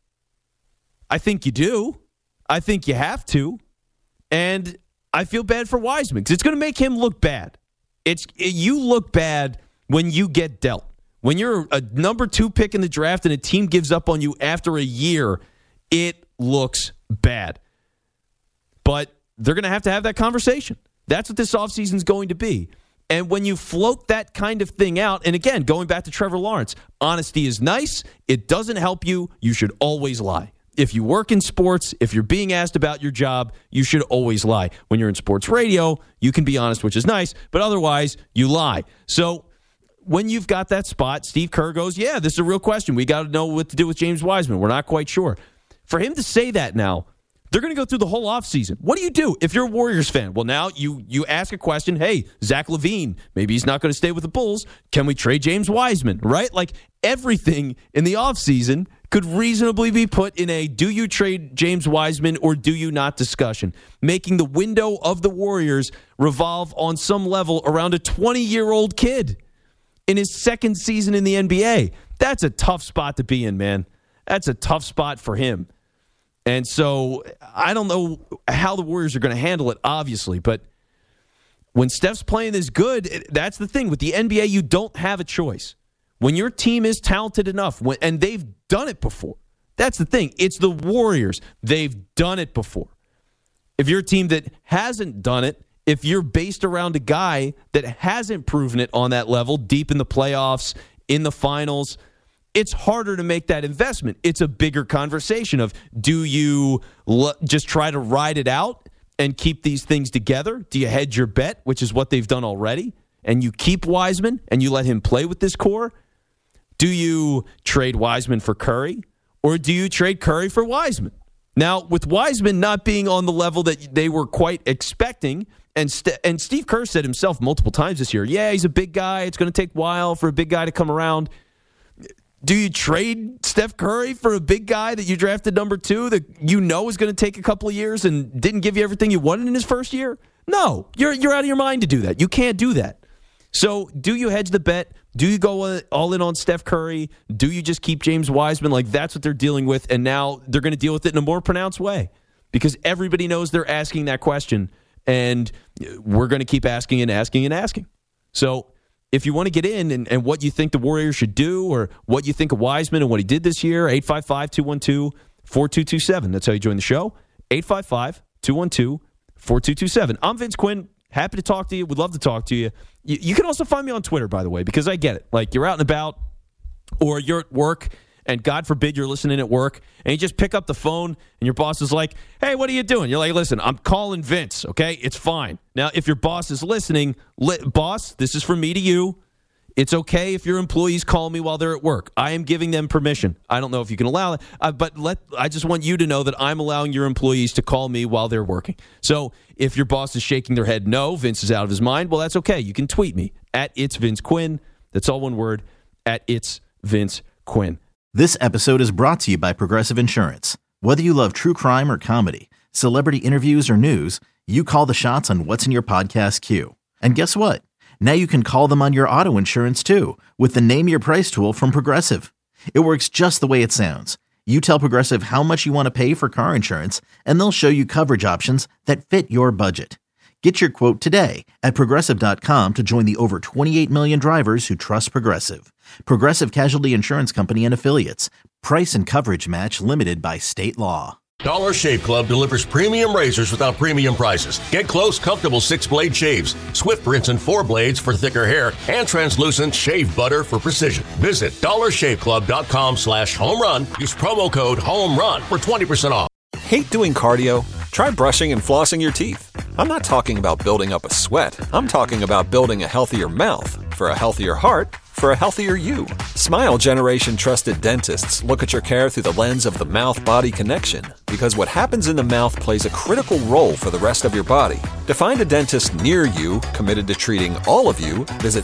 I think you do. I think you have to. And I feel bad for Wiseman because it's going to make him look bad. You look bad when you get dealt. When you're a number 2 pick in the draft and a team gives up on you after a year, it looks bad. But they're going to have that conversation. That's what this offseason is going to be. And when you float that kind of thing out, and again, going back to Trevor Lawrence, honesty is nice. It doesn't help you. You should always lie. if you work in sports, if you're being asked about your job, you should always lie. When you're in sports radio, you can be honest, which is nice, but otherwise, you lie. So when you've got that spot, Steve Kerr goes, yeah, this is a real question. We got to know what to do with James Wiseman. We're not quite sure. For him to say that now, they're going to go through the whole offseason. What do you do if you're a Warriors fan? Well, now you ask a question, hey, Zach LaVine, maybe he's not going to stay with the Bulls. Can we trade James Wiseman, right? Like everything in the offseason could reasonably be put in a do you trade James Wiseman or do you not discussion, making the window of the Warriors revolve on some level around a 20-year-old kid in his second season in the NBA. That's a tough spot to be in, man. That's a tough spot for him. And so I don't know how the Warriors are going to handle it, obviously, but when Steph's playing this good, that's the thing. With the NBA, you don't have a choice. When your team is talented enough, and they've done it before, that's the thing. It's the Warriors. They've done it before. If you're a team that hasn't done it, if you're based around a guy that hasn't proven it on that level, deep in the playoffs, in the finals, it's harder to make that investment. It's a bigger conversation of, do you just try to ride it out and keep these things together? Do you hedge your bet, which is what they've done already, and you keep Wiseman and you let him play with this core? Do you trade Wiseman for Curry, or do you trade Curry for Wiseman? Now, with Wiseman not being on the level that they were quite expecting, and Steve Kerr said himself multiple times this year, yeah, he's a big guy. It's going to take a while for a big guy to come around. Do you trade Steph Curry for a big guy that you drafted number 2 that you know is going to take a couple of years and didn't give you everything you wanted in his first year? No, you're out of your mind to do that. You can't do that. So do you hedge the bet? Do you go all in on Steph Curry? Do you just keep James Wiseman? Like, that's what they're dealing with, and now they're going to deal with it in a more pronounced way because everybody knows they're asking that question, and we're going to keep asking and asking and asking. So if you want to get in and what you think the Warriors should do or what you think of Wiseman and what he did this year, 855-212-4227. That's how you join the show, 855-212-4227. I'm Vince Quinn. Happy to talk to you. Would love to talk to you. You can also find me on Twitter, by the way, because I get it. Like, you're out and about or you're at work, and God forbid you're listening at work, and you just pick up the phone, and your boss is like, hey, what are you doing? You're like, listen, I'm calling Vince, okay? It's fine. Now, if your boss is listening, boss, this is from me to you. It's okay if your employees call me while they're at work. I am giving them permission. I don't know if you can allow it, but I just want you to know that I'm allowing your employees to call me while they're working. So if your boss is shaking their head, no, Vince is out of his mind, well, that's okay. You can tweet me at It's Vince Quinn. That's all one word, at It's Vince Quinn. This episode is brought to you by Progressive Insurance. Whether you love true crime or comedy, celebrity interviews or news, you call the shots on what's in your podcast queue. And guess what? Now you can call them on your auto insurance too with the Name Your Price tool from Progressive. It works just the way it sounds. You tell Progressive how much you want to pay for car insurance, and they'll show you coverage options that fit your budget. Get your quote today at Progressive.com to join the over 28 million drivers who trust Progressive. Progressive Casualty Insurance Company and Affiliates. Price and coverage match limited by state law. Dollar Shave Club delivers premium razors without premium prices. Get close, comfortable 6-blade shaves, Swift rinse and 4 blades for thicker hair, and translucent shave butter for precision. Visit dollarshaveclub.com/homerun. Use promo code HOMERUN for 20% off. Hate doing cardio? Try brushing and flossing your teeth. I'm not talking about building up a sweat. I'm talking about building a healthier mouth. For a healthier heart, for a healthier you. Smile Generation trusted dentists look at your care through the lens of the mouth-body connection, because what happens in the mouth plays a critical role for the rest of your body. To find a dentist near you committed to treating all of you, visit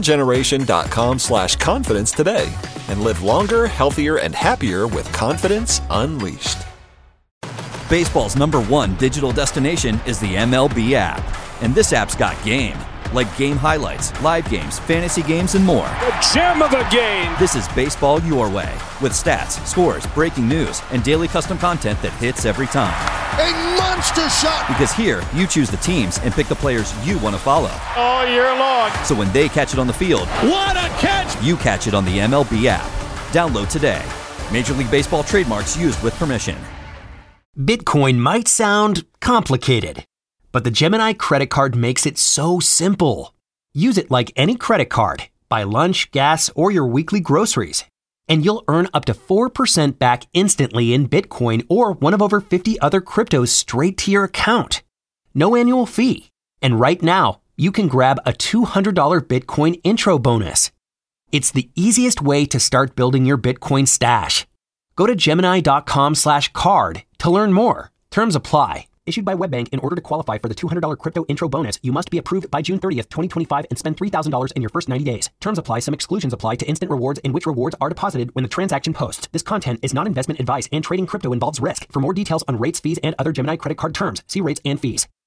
smilegeneration.com/confidence today and live longer, healthier, and happier with confidence unleashed. Baseball's #1 digital destination is the MLB app, and this app's got game. Like game highlights, live games, fantasy games, and more. The gem of the game! This is baseball your way, with stats, scores, breaking news, and daily custom content that hits every time. A monster shot! Because here, you choose the teams and pick the players you want to follow. All year long. So when they catch it on the field, what a catch! You catch it on the MLB app. Download today. Major League Baseball trademarks used with permission. Bitcoin might sound complicated, but the Gemini credit card makes it so simple. Use it like any credit card. Buy lunch, gas, or your weekly groceries. and you'll earn up to 4% back instantly in Bitcoin or one of over 50 other cryptos straight to your account. No annual fee. And right now, you can grab a $200 Bitcoin intro bonus. It's the easiest way to start building your Bitcoin stash. Go to Gemini.com/card to learn more. Terms apply. Issued by WebBank. In order to qualify for the $200 crypto intro bonus, you must be approved by June 30th, 2025 and spend $3,000 in your first 90 days. Terms apply. Some exclusions apply to instant rewards in which rewards are deposited when the transaction posts. This content is not investment advice and trading crypto involves risk. For more details on rates, fees, and other Gemini credit card terms, see rates and fees.